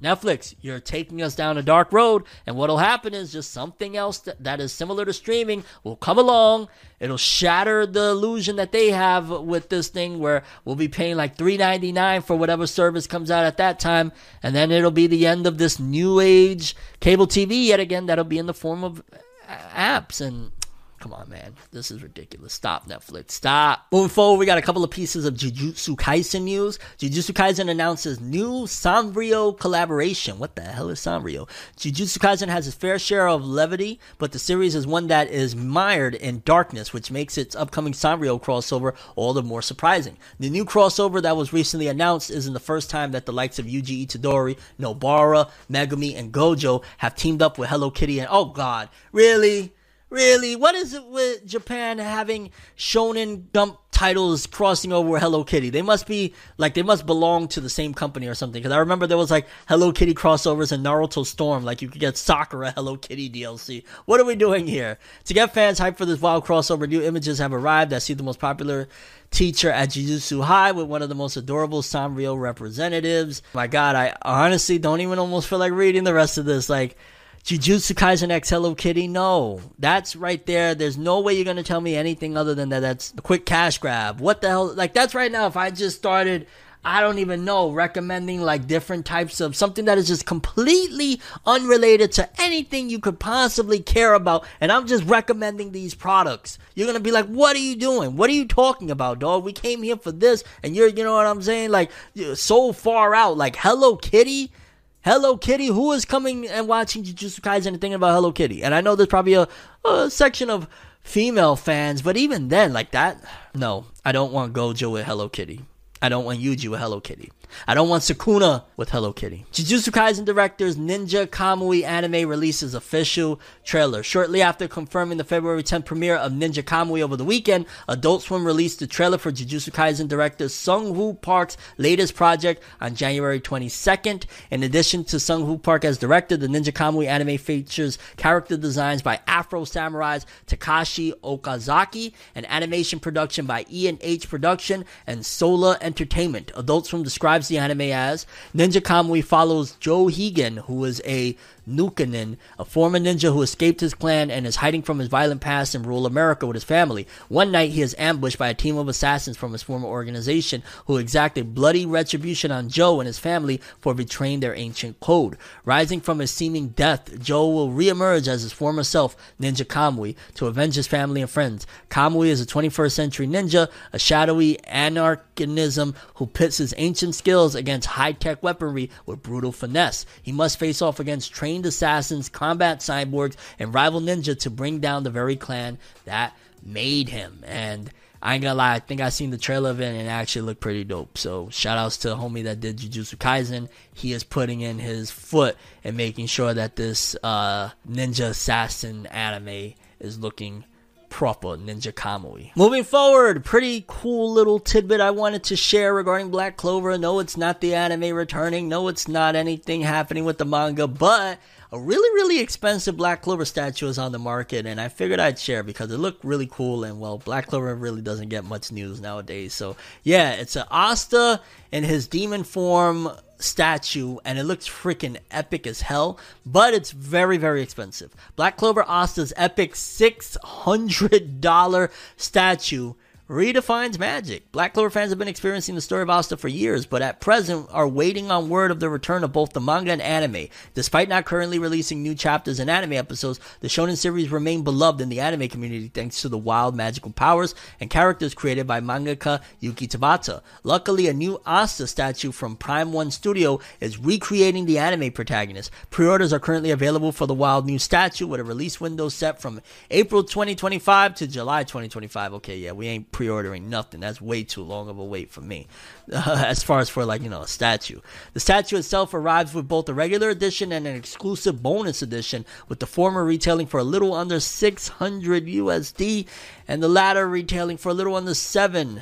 C: Netflix, you're taking us down a dark road, and what'll happen is just something else that, that is similar to streaming will come along. It'll shatter the illusion that they have with this thing where we'll be paying like three ninety-nine for whatever service comes out at that time, and then it'll be the end of this new age cable T V yet again that'll be in the form of apps. And come on, man. This is ridiculous. Stop, Netflix. Stop. Moving forward, we got a couple of pieces of Jujutsu Kaisen news. Jujutsu Kaisen announces new Sanrio collaboration. What the hell is Sanrio? Jujutsu Kaisen has its fair share of levity, but the series is one that is mired in darkness, which makes its upcoming Sanrio crossover all the more surprising. The new crossover that was recently announced isn't the first time that the likes of Yuji Itadori, Nobara, Megumi, and Gojo have teamed up with Hello Kitty and... Oh, God. Really? Really? What is it with Japan having Shonen Jump titles crossing over with Hello Kitty? They must be, like, they must belong to the same company or something. Because I remember there was, like, Hello Kitty crossovers in Naruto Storm. Like, you could get Sakura Hello Kitty D L C. What are we doing here? To get fans hyped for this wild crossover, new images have arrived that see the most popular teacher at Jujutsu High with one of the most adorable Sanrio representatives. My God, I honestly don't even almost feel like reading the rest of this. Like, Jujutsu Kaisen X Hello Kitty? No. That's right there. There's no way you're going to tell me anything other than that that's a quick cash grab. What the hell? Like, that's right now if I just started, I don't even know, recommending like different types of something that is just completely unrelated to anything you could possibly care about, and I'm just recommending these products. You're going to be like, what are you doing? What are you talking about, dog? We came here for this, and you're, you know what I'm saying? Like, so far out. Like, Hello Kitty? Hello Kitty? Who is coming and watching Jujutsu Kaisen and thinking about Hello Kitty? And I know there's probably a, a section of female fans, but even then, like that, no. I don't want Gojo with Hello Kitty. I don't want Yuji with Hello Kitty. I don't want Sukuna with Hello Kitty. Jujutsu Kaisen director's Ninja Kamui anime releases official trailer. Shortly after confirming the February tenth premiere of Ninja Kamui over the weekend, Adult Swim released the trailer for Jujutsu Kaisen director Sung-Woo Park's latest project on January twenty-second. In addition to Sung-Woo Park as director, the Ninja Kamui anime features character designs by Afro Samurai's Takashi Okazaki, and animation production by E and H Production and Sola Entertainment. Adult Swim describes the anime as Ninja Kamui follows Joe Higan, who is a Nukanin, a former ninja who escaped his clan and is hiding from his violent past in rural America with his family. One night, he is ambushed by a team of assassins from his former organization who exacted bloody retribution on Joe and his family for betraying their ancient code. Rising from his seeming death, Joe will reemerge as his former self, Ninja Kamui, to avenge his family and friends. Kamui is a twenty-first century ninja, a shadowy anarchism who pits his ancient skills against high-tech weaponry with brutal finesse. He must face off against trained assassins, combat cyborgs, and rival ninja to bring down the very clan that made him. And I ain't gonna lie, I think I seen the trailer of it and it actually looked pretty dope. So shout outs to the homie that did Jujutsu Kaisen. He is putting in his foot and making sure that this uh, ninja assassin anime is looking proper. Ninja Kamui. Moving forward, pretty cool little tidbit I wanted to share regarding Black Clover. No, it's not the anime returning. No, it's not anything happening with the manga, but a really, really expensive Black Clover statue is on the market, and I figured I'd share because it looked really cool, and well, Black Clover really doesn't get much news nowadays. So yeah, it's an Asta in his demon form statue, and it looks freaking epic as hell, but it's very, very expensive. Black Clover Asta's epic six hundred dollars statue redefines magic. Black Clover fans have been experiencing the story of Asta for years, but at present are waiting on word of the return of both the manga and anime. Despite not currently releasing new chapters and anime episodes, the shonen series remain beloved in the anime community thanks to the wild magical powers and characters created by mangaka Yuki Tabata. Luckily, a new Asta statue from Prime One Studio is recreating the anime protagonist. Pre-orders are currently available for the wild new statue with a release window set from April twenty twenty-five to July twenty twenty-five. Okay, yeah, we ain't pre-ordering nothing. That's way too long of a wait for me. Uh, as far as for like, you know, a statue. The statue itself arrives with both a regular edition and an exclusive bonus edition, with the former retailing for a little under six hundred U S D and the latter retailing for a little under seven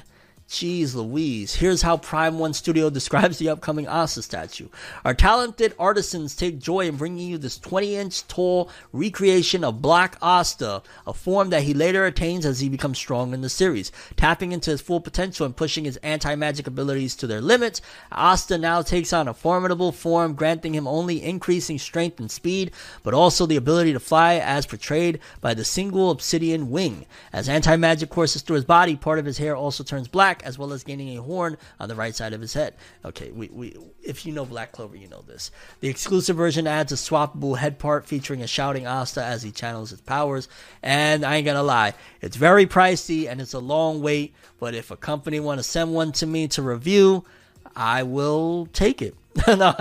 C: Jeez Louise. Here's how Prime One Studio describes the upcoming Asta statue. Our talented artisans take joy in bringing you this twenty-inch tall recreation of Black Asta, a form that he later attains as he becomes strong in the series. Tapping into his full potential and pushing his anti-magic abilities to their limits, Asta now takes on a formidable form, granting him only increasing strength and speed, but also the ability to fly as portrayed by the single obsidian wing. As anti-magic courses through his body, part of his hair also turns black, as well as gaining a horn on the right side of his head. Okay, we, we if you know Black Clover, you know this. The exclusive version adds a swappable head part featuring a shouting Asta as he channels his powers, and I ain't gonna lie, it's very pricey and it's a long wait, but if a company want to send one to me to review, I will take it. No.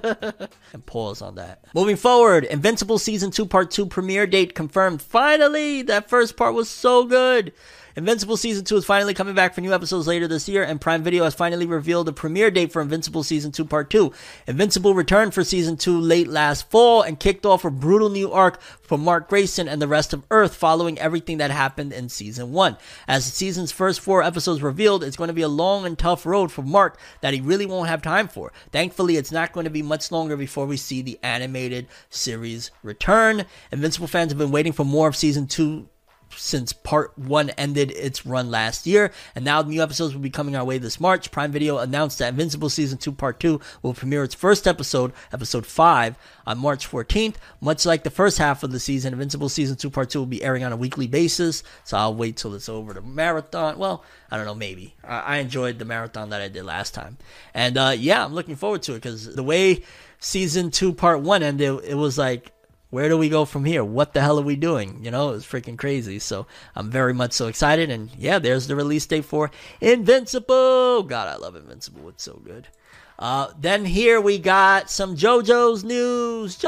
C: And pause on that. Moving forward, Invincible Season two Part two premiere date confirmed. Finally! That first part was so good! Invincible Season two is finally coming back for new episodes later this year, and Prime Video has finally revealed the premiere date for Invincible Season two Part two. Invincible returned for Season two late last fall and kicked off a brutal new arc for Mark Grayson and the rest of Earth following everything that happened in Season one. As the season's first four episodes revealed, it's going to be a long and tough road for Mark that he really won't have time for. Thankfully, it's not going to be much longer before we see the animated series return. Invincible fans have been waiting for more of Season two since part one ended its run last year, and now new episodes will be coming our way this March. Prime Video announced that Invincible Season two Part two will premiere its first episode, episode five, on March fourteenth. Much like the first half of the season, Invincible Season two Part two will be airing on a weekly basis, so I'll wait till it's over to marathon. Well, I don't know, maybe. I, I enjoyed the marathon that I did last time. And uh, yeah, I'm looking forward to it, because the way Season two Part one ended, it was like, where do we go from here? What the hell are we doing? You know, it was freaking crazy. So I'm very much so excited. And yeah, there's the release date for Invincible. God, I love Invincible. It's so good. Uh, then here we got some JoJo's news.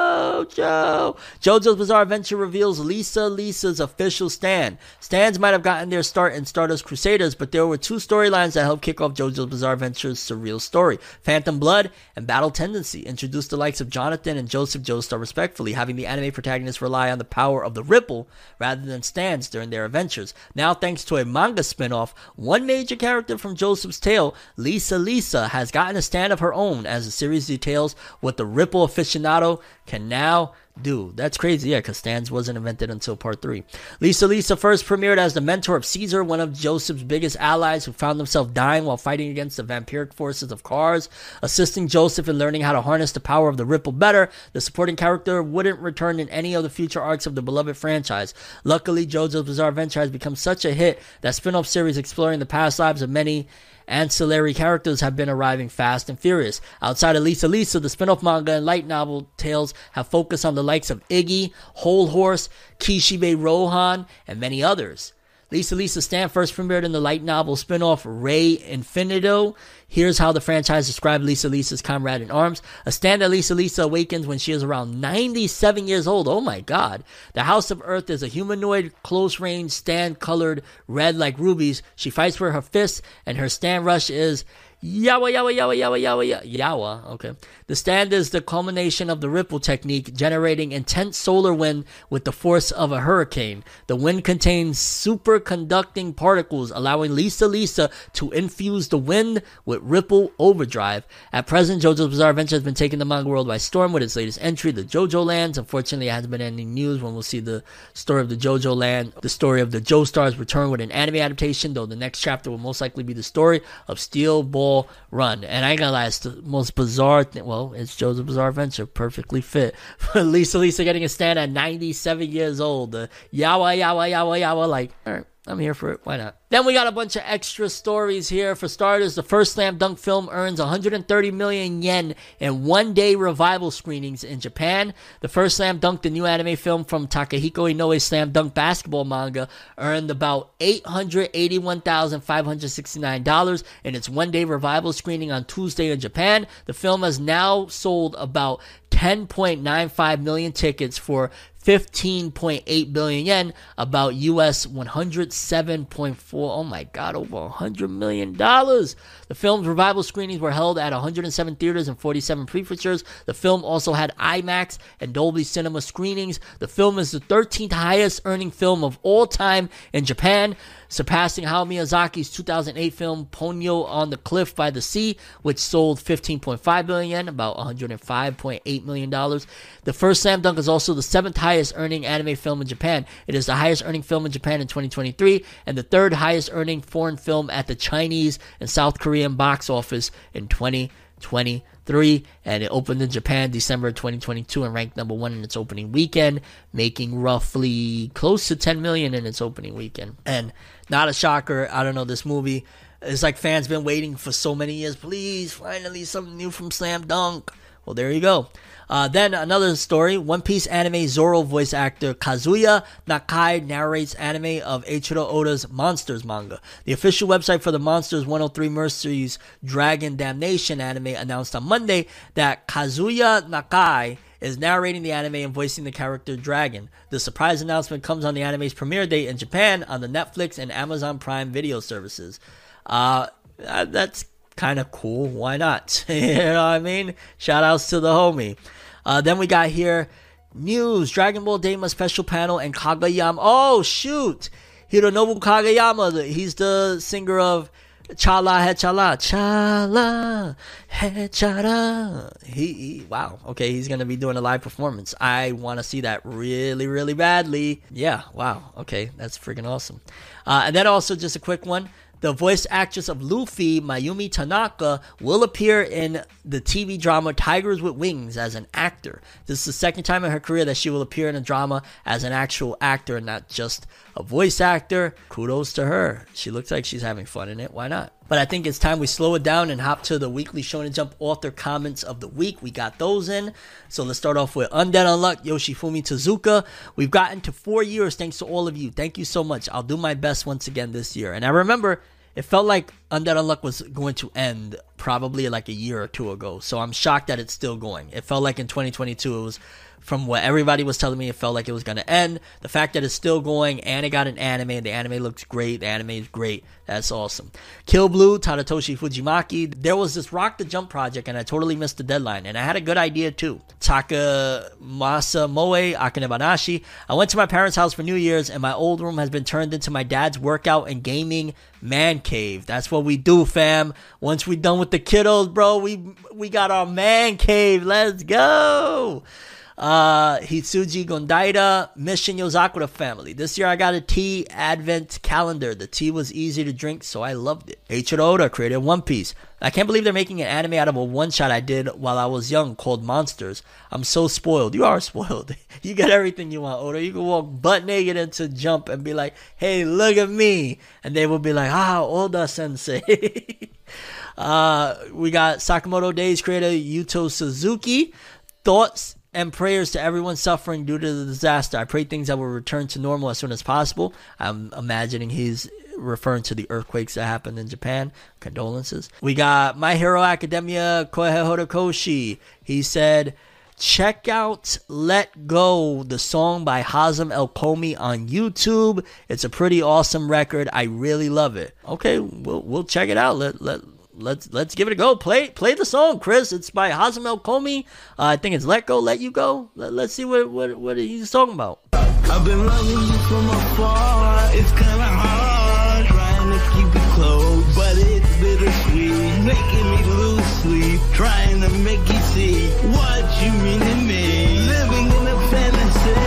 C: JoJo. JoJo's Bizarre Adventure reveals Lisa Lisa's official stand. Stands might have gotten their start in Stardust Crusaders, but there were two storylines that helped kick off JoJo's Bizarre Adventure's surreal story. Phantom Blood and Battle Tendency introduced the likes of Jonathan and Joseph Joestar respectively, having the anime protagonists rely on the power of the Ripple rather than stands during their adventures. Now, thanks to a manga spin-off, one major character from Joseph's tale, Lisa Lisa, has gotten a stand of her own, as the series details what the Ripple aficionado can now do. That's crazy, yeah, because stands wasn't invented until part three. Lisa Lisa first premiered as the mentor of Caesar, one of Joseph's biggest allies who found himself dying while fighting against the vampiric forces of Kars. Assisting Joseph in learning how to harness the power of the Ripple better, the supporting character wouldn't return in any of the future arcs of the beloved franchise. Luckily, JoJo's Bizarre Adventure has become such a hit that spin-off series exploring the past lives of many ancillary characters have been arriving fast and furious. Outside of Lisa Lisa, the spin-off manga and light novel tales have focused on the likes of Iggy, Whole Horse, Kishibe Rohan, and many others. Lisa Lisa stand first premiered in the light novel spin-off Rei Infinito. Here's how the franchise described Lisa Lisa's comrade in arms. A stand that Lisa Lisa awakens when she is around ninety-seven years old. Oh my god. The House of Earth is a humanoid, close-range stand colored red like rubies. She fights with her fists, and her stand rush is Yawa, yawa, yawa, yawa, yawa, yawa. Okay. The stand is the culmination of the Ripple technique, generating intense solar wind with the force of a hurricane. The wind contains superconducting particles, allowing Lisa Lisa to infuse the wind with Ripple overdrive. At present, JoJo's Bizarre Adventure has been taking the manga world by storm with its latest entry, the JoJo Lands. Unfortunately, it hasn't been any news when we'll see the story of the JoJo Land, the story of the Joestar's return with an anime adaptation, though the next chapter will most likely be the story of Steel Ball Run. And I ain't gonna lie, it's the most bizarre thing. Well, it's JoJo's Bizarre Adventure, perfectly fit. Lisa Lisa getting a stand at ninety-seven years old. The yawa, yawa, yawa, yawa, like, alright, I'm here for it. Why not? Then we got a bunch of extra stories here. For starters, the first Slam Dunk film earns one hundred thirty million yen in one-day revival screenings in Japan. The first Slam Dunk, the new anime film from Takahiko Inoue Slam Dunk basketball manga, earned about eight hundred eighty-one thousand five hundred sixty-nine dollars in its one-day revival screening on Tuesday in Japan. The film has now sold about ten point nine five million tickets for fifteen point eight billion yen, about U S one hundred seven point four. Oh my God, over one hundred million dollars. The film's revival screenings were held at one hundred seven theaters and forty-seven prefeatures. The film also had IMAX and Dolby Cinema screenings. The film is the thirteenth highest earning film of all time in Japan, surpassing Hayao Miyazaki's two thousand eight film Ponyo on the Cliff by the Sea, which sold fifteen point five billion yen, about one hundred five point eight million dollars. The first Slam Dunk is also the seventh highest earning anime film in Japan. It is the highest earning film in Japan in twenty twenty-three, and the third highest earning foreign film at the Chinese and South Korean box office in twenty twenty-three, and it opened in Japan December twenty twenty-two and ranked number one in its opening weekend, making roughly close to ten million in its opening weekend. And not a shocker, I don't know, this movie, it's like fans been waiting for so many years. Please, finally something new from Slam Dunk. Well, there you go. Uh, then another story, One Piece anime Zoro voice actor Kazuya Nakai narrates anime of Eiichiro Oda's Monsters manga. The official website for the Monsters one oh three Mercenaries Dragon Damnation anime announced on Monday that Kazuya Nakai is narrating the anime and voicing the character Dragon. The surprise announcement comes on the anime's premiere date in Japan on the Netflix and Amazon Prime video services. Uh, that's kind of cool. Why not? You know what I mean? Shout outs to the homie. Uh, then we got here news, Dragon Ball Daima special panel and Kageyama. Oh, shoot. Hironobu Kageyama. He's the singer of Chala He Chala. Chala He Chala. He, he, wow. Okay, he's going to be doing a live performance. I want to see that really, really badly. Yeah, wow. Okay, that's freaking awesome. Uh, and then also just a quick one. The voice actress of Luffy, Mayumi Tanaka, will appear in the T V drama Tigers with Wings as an actor. This is the second time in her career that she will appear in a drama as an actual actor and not just a voice actor. Kudos to her. She looks like she's having fun in it. Why not? But I think it's time we slow it down and hop to the weekly Shonen Jump author comments of the week. We got those in. So let's start off with Undead Unluck, Yoshifumi Tezuka. We've gotten to four years thanks to all of you. Thank you so much. I'll do my best once again this year. And I remember it felt like Undead Unluck was going to end probably like a year or two ago. So I'm shocked that it's still going. It felt like in twenty twenty-two it was, from what everybody was telling me, it felt like it was going to end. The fact that it's still going and it got an anime, the anime looks great, the anime is great, that's awesome. Kill Blue, Tadatoshi Fujimaki. There was this Rock the Jump project and I totally missed the deadline, and I had a good idea too. Takamasa Moe, Akane Banashi. I went to my parents' house for New Year's and my old room has been turned into my dad's workout and gaming man cave. That's what we do, fam. Once we done with the kiddos, bro, we we got our man cave. Let's go. Uh, Hitsuji Gondaida, Mission Yozakura family. This year I got a tea advent calendar. The tea was easy to drink, so I loved it. Eiichiro Oda created One Piece. I can't believe they're making an anime out of a one-shot I did while I was young called Monsters. I'm so spoiled. You are spoiled. You got everything you want, Oda. You can walk butt naked into Jump and be like, hey, look at me. And they will be like, ah, Oda-sensei. uh, we got Sakamoto Days creator Yuto Suzuki. Thoughts and prayers to everyone suffering due to the disaster. I pray things that will return to normal as soon as possible. I'm imagining he's referring to the earthquakes that happened in Japan. Condolences. We got My Hero Academia, Koihei Horikoshi. He said, check out Let Go, the song by Hazem El Komi on YouTube. It's a pretty awesome record. I really love it. Okay, we'll we'll check it out. Let let Let's let's give it a go. Play play the song, Chris. It's by Hazem El Komi. Uh, I think it's Let Go, Let You Go. Let, let's see what, what what he's talking about.
E: I've been loving you from afar. It's kind of hard trying to keep it close, but it's bittersweet, making me lose sleep, trying to make you see what you mean to me. Living in a fantasy,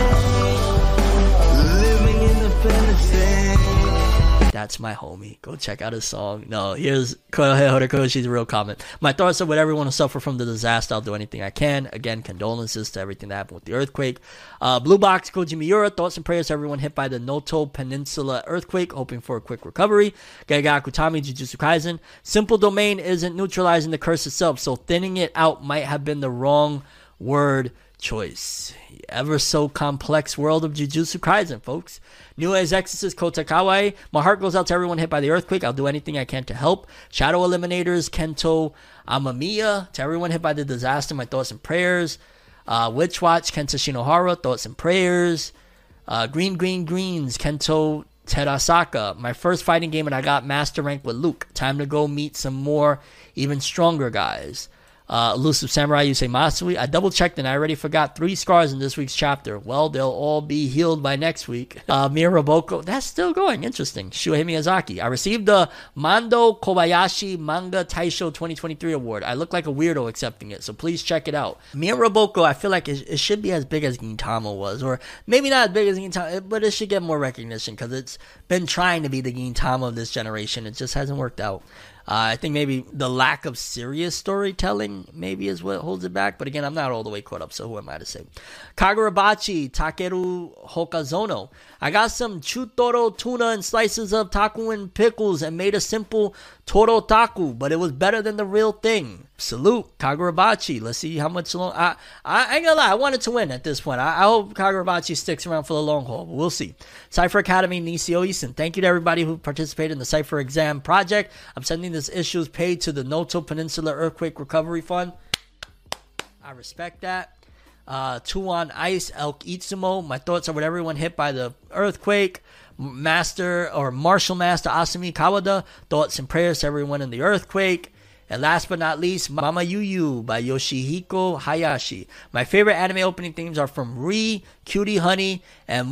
E: living in a fantasy.
C: That's my homie. Go check out his song. No, here's Koihei Horikoshi's real comment. My thoughts are with everyone who suffered from the disaster. I'll do anything I can. Again, condolences to everything that happened with the earthquake. Uh, Blue Box, Koji Miura. Thoughts and prayers to everyone hit by the Noto Peninsula earthquake. Hoping for a quick recovery. Geiga Akutami, Jujutsu Kaisen. Simple domain isn't neutralizing the curse itself, so thinning it out might have been the wrong word choice. Ever so complex world of Jujutsu Kaisen, folks. New Age Exorcist, Kota Kawai. My heart goes out to everyone hit by the earthquake. I'll do anything I can to help. Shadow Eliminators, Kento Amamiya. To everyone hit by the disaster, my thoughts and prayers. Uh, Witch Watch, Kenta Shinohara, thoughts and prayers. Uh, Green Green Greens, Kento Terasaka. My first fighting game and I got master rank with Luke. Time to go meet some more, even stronger guys. Uh, Elusive Samurai Yusei Matsui. I double checked and I already forgot three scars in this week's chapter. Well, they'll all be healed by next week. Uh, Miraboko. That's still going. Interesting. Shuhei Miyazaki. I received the Mando Kobayashi Manga Taisho twenty twenty-three award. I look like a weirdo accepting it, so please check it out. Miraboko, I feel like it, it should be as big as Gintama was, or maybe not as big as Gintama, but it should get more recognition because it's been trying to be the Gintama of this generation. It just hasn't worked out. Uh, I think maybe the lack of serious storytelling maybe is what holds it back. But again, I'm not all the way caught up, so who am I to say? Kagurabachi Takeru Hokazono. I got some chutoro tuna and slices of taku and pickles and made a simple toro taku, but it was better than the real thing. Salute, Kagurabachi. Let's see how much long... I, I, I ain't gonna lie, I wanted to win at this point. I, I hope Kagurabachi sticks around for the long haul, but we'll see. Cypher Academy, Nisio Eason. Thank you to everybody who participated in the Cypher exam project. I'm sending this issues paid to the Noto Peninsula Earthquake Recovery Fund. I respect that. Uh, two on Ice, Elk Itsumo. My thoughts are with everyone hit by the earthquake. Master or Martial Master Asumi Kawada. Thoughts and prayers to everyone in the earthquake. And last but not least, Mama Yuyu by Yoshihiko Hayashi. My favorite anime opening themes are from Ri, Cutie Honey, and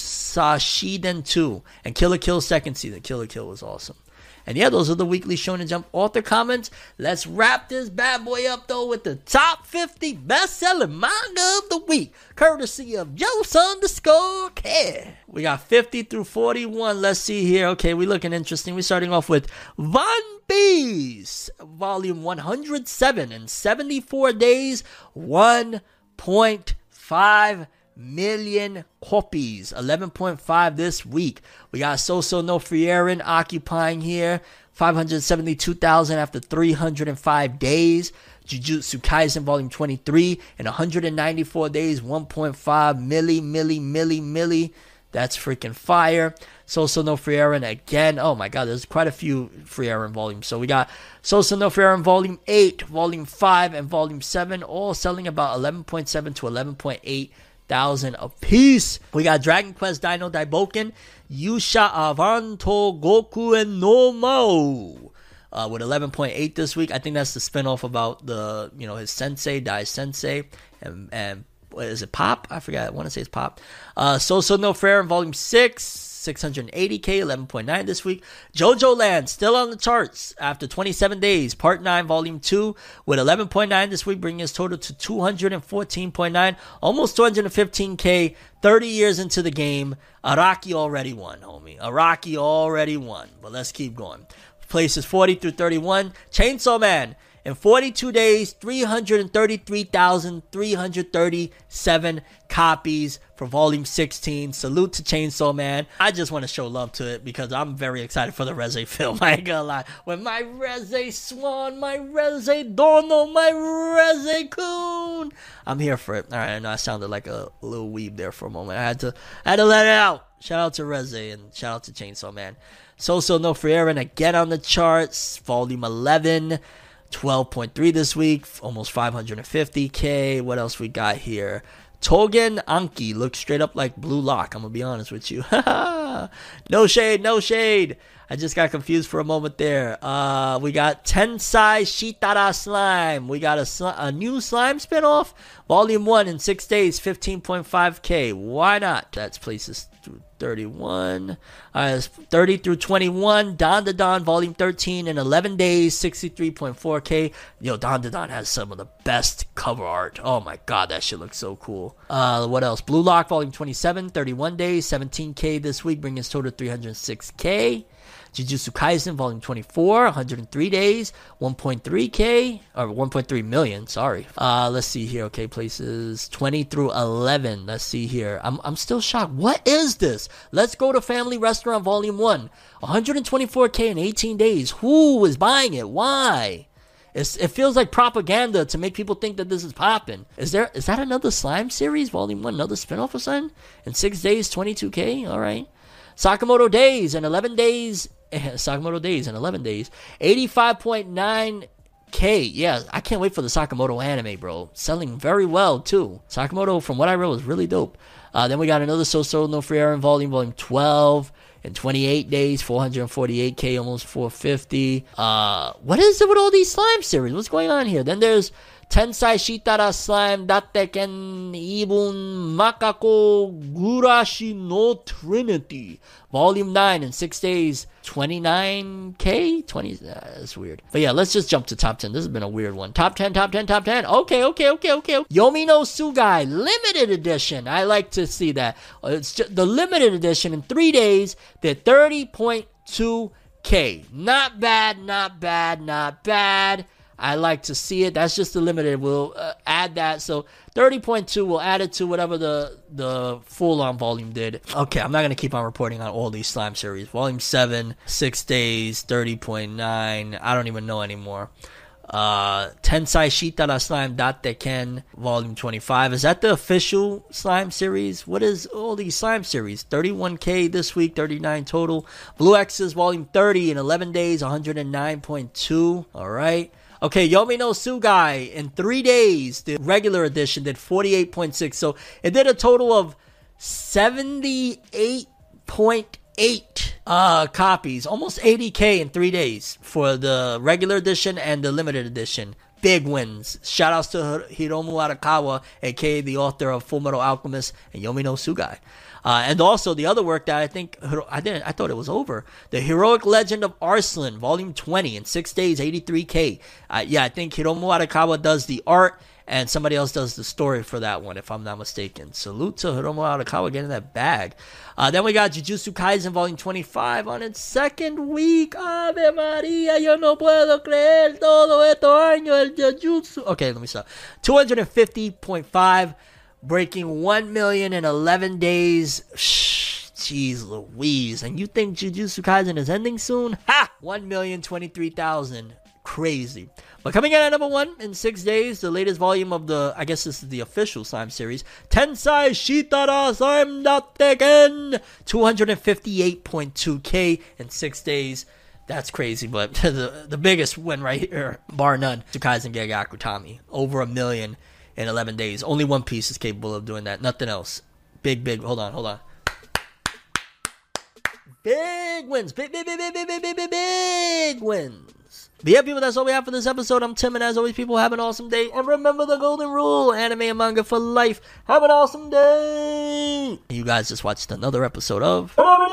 C: Musashiden two. And Kill la Kill second season. Kill la Kill was awesome. And yeah, those are the weekly Shonen Jump author comments. Let's wrap this bad boy up, though, with the top fifty best-selling manga of the week, courtesy of Jose underscore Care. We got fifty through forty-one. Let's see here. Okay, we're looking interesting. We're starting off with One Piece, volume one hundred seven. In seventy-four days, one point five million copies, eleven point five this week. We got Soso no Frieren occupying here, five hundred seventy-two thousand after three hundred five days. Jujutsu Kaisen volume twenty-three in one hundred ninety-four days, one point five milli, milli, milli, milli. That's freaking fire. Soso no Frieren again. Oh my god, there's quite a few Frieren volumes. So we got Soso no Frieren volume eight, volume five, and volume seven, all selling about eleven point seven to eleven point eight thousand a piece. We got Dragon Quest Dino Daiboken, Yusha Avanto Goku and no Mo. Uh, with eleven point eight this week. I think that's the spinoff about the, you know, his sensei, Dai Sensei, and, and what is it, Pop? I forgot. I want to say it's Pop. Uh, Soso no Frieren volume six, six hundred eighty K, eleven point nine this week. JoJo Land, still on the charts after twenty-seven days. Part nine, Volume two, with eleven point nine this week, bringing his total to two hundred fourteen point nine, almost two hundred fifteen K, thirty years into the game. Araki already won, homie. Araki already won, but let's keep going. Places forty through thirty-one. Chainsaw Man, in forty-two days, three hundred thirty-three thousand three hundred thirty-seven copies for Volume sixteen. Salute to Chainsaw Man. I just want to show love to it because I'm very excited for the Reze film. I ain't gonna lie. When my Reze Swan, my Reze Dono, my Reze Kun. I'm here for it. Alright, I know I sounded like a little weeb there for a moment. I had to, I had to let it out. Shout out to Reze and shout out to Chainsaw Man. Soso no Frieren again on the charts. Volume eleven. twelve point three this week, almost five hundred fifty K. What else we got here? Togen Anki looks straight up like Blue Lock, I'm gonna be honest with you. No shade, no shade. I just got confused for a moment there. Uh, we got Tensai Shitara Slime. We got a, sl- a new slime spinoff. Volume one in six days, fifteen point five K. Why not? That's places through thirty-one. Uh, thirty through twenty-one. Don Da Don Volume thirteen in eleven days, sixty-three point four K. Yo, Don Da Don has some of the best cover art. Oh my god, that shit looks so cool. Uh, what else? Blue Lock Volume twenty-seven, thirty-one days, seventeen K this week, bringing his total to three hundred six K. Jujutsu Kaisen Volume twenty-four, one hundred three days, one point three K, or one point three million, sorry. Uh, let's see here, okay, places twenty through eleven, let's see here. I'm I'm still shocked. What is this? Let's Go to Family Restaurant Volume one, one hundred twenty-four K in eighteen days. Who is buying it? Why? It's, it feels like propaganda to make people think that this is popping. Is there? Is that another Slime series? Volume one, another spinoff or something? In six days, twenty-two K? All right. Sakamoto Days in eleven days. Sakamoto Days in eleven days. eighty-five point nine K. Yeah, I can't wait for the Sakamoto anime, bro. Selling very well, too. Sakamoto, from what I read, was really dope. Uh, then we got another Sosoro no Frieren volume, volume twelve. In twenty-eight days, four hundred forty-eight K, almost four hundred fifty. Uh, what is it with all these slime series? What's going on here? Then there's Tensai Shitara Slime Datteken Ibun Makako Gurashi no Trinity. Volume nine in six days, twenty-nine K? twenty, uh, that's weird. But yeah, let's just jump to top ten. This has been a weird one. Top ten, top ten, top ten. Okay, okay, okay, okay. Yomi no Sugai, limited edition. I like to see that. It's just the limited edition in three days, they're thirty point two K. Not bad, not bad, not bad. I like to see it. That's just the limited. We'll uh, add that. So thirty point two, we'll add it to whatever the, the full-on volume did. Okay, I'm not going to keep on reporting on all these slime series. Volume seven, six days, thirty point nine. I don't even know anymore. Uh, Tensai Shitara Slime Datteken, Volume twenty-five. Is that the official slime series? What is all these slime series? thirty-one K this week, thirty-nine total. Blue X's Volume thirty in eleven days, one hundred nine point two. All right. Okay, Yomi no Sugai, in three days, the regular edition did forty-eight point six. So it did a total of seventy-eight point eight uh, copies, almost eighty K in three days for the regular edition and the limited edition. Big wins. Shout outs to Hiromu Arakawa, aka the author of Fullmetal Alchemist and Yomi no Sugai. Uh, and also the other work that I think I didn't, I thought it was over. The Heroic Legend of Arslan, Volume twenty, in six days, eighty-three K. Uh, yeah, I think Hiromu Arakawa does the art, and somebody else does the story for that one, if I'm not mistaken. Salute to Hiromu Arakawa getting that bag. Uh, then we got Jujutsu Kaisen Volume twenty-five on its second week. Ave Maria, yo no puedo creer todo esto año el Jujutsu. Okay, let me stop. two hundred fifty point five. Breaking one million in eleven days. Shh, jeez Louise. And you think Jujutsu Kaisen is ending soon? Ha! one million twenty-three thousand. Crazy. But coming in at number one in six days, the latest volume of the, I guess this is the official slime series, Tensai Shitara Slime Datteken, two hundred fifty-eight point two K in six days. That's crazy, but the, the biggest win right here, bar none, Kaisen Gege Akutami. Over a million in eleven days. Only One Piece is capable of doing that. Nothing else. Big, big. Hold on, hold on. Big wins. Big, big, big, big, big, big, big, big, big wins. But yeah, people, that's all we have for this episode. I'm Tim, and as always, people, have an awesome day. And remember the golden rule, anime and manga for life. Have an awesome day. You guys just watched another episode of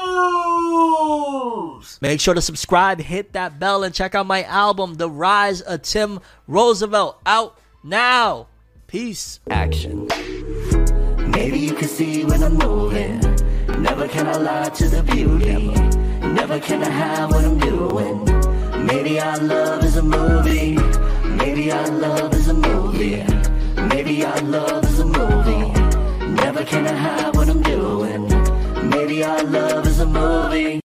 C: News. Make sure to subscribe, hit that bell, and check out my album, The Rise of Tim Roosevelt, out now. Peace. Action.
D: Maybe you can see when I'm moving. Never can I lie to the beauty. Never can I hide what I'm doing. Maybe our love is a movie. Maybe our love is a movie. Maybe our love is a movie. Never can I hide what I'm doing. Maybe our love is a movie.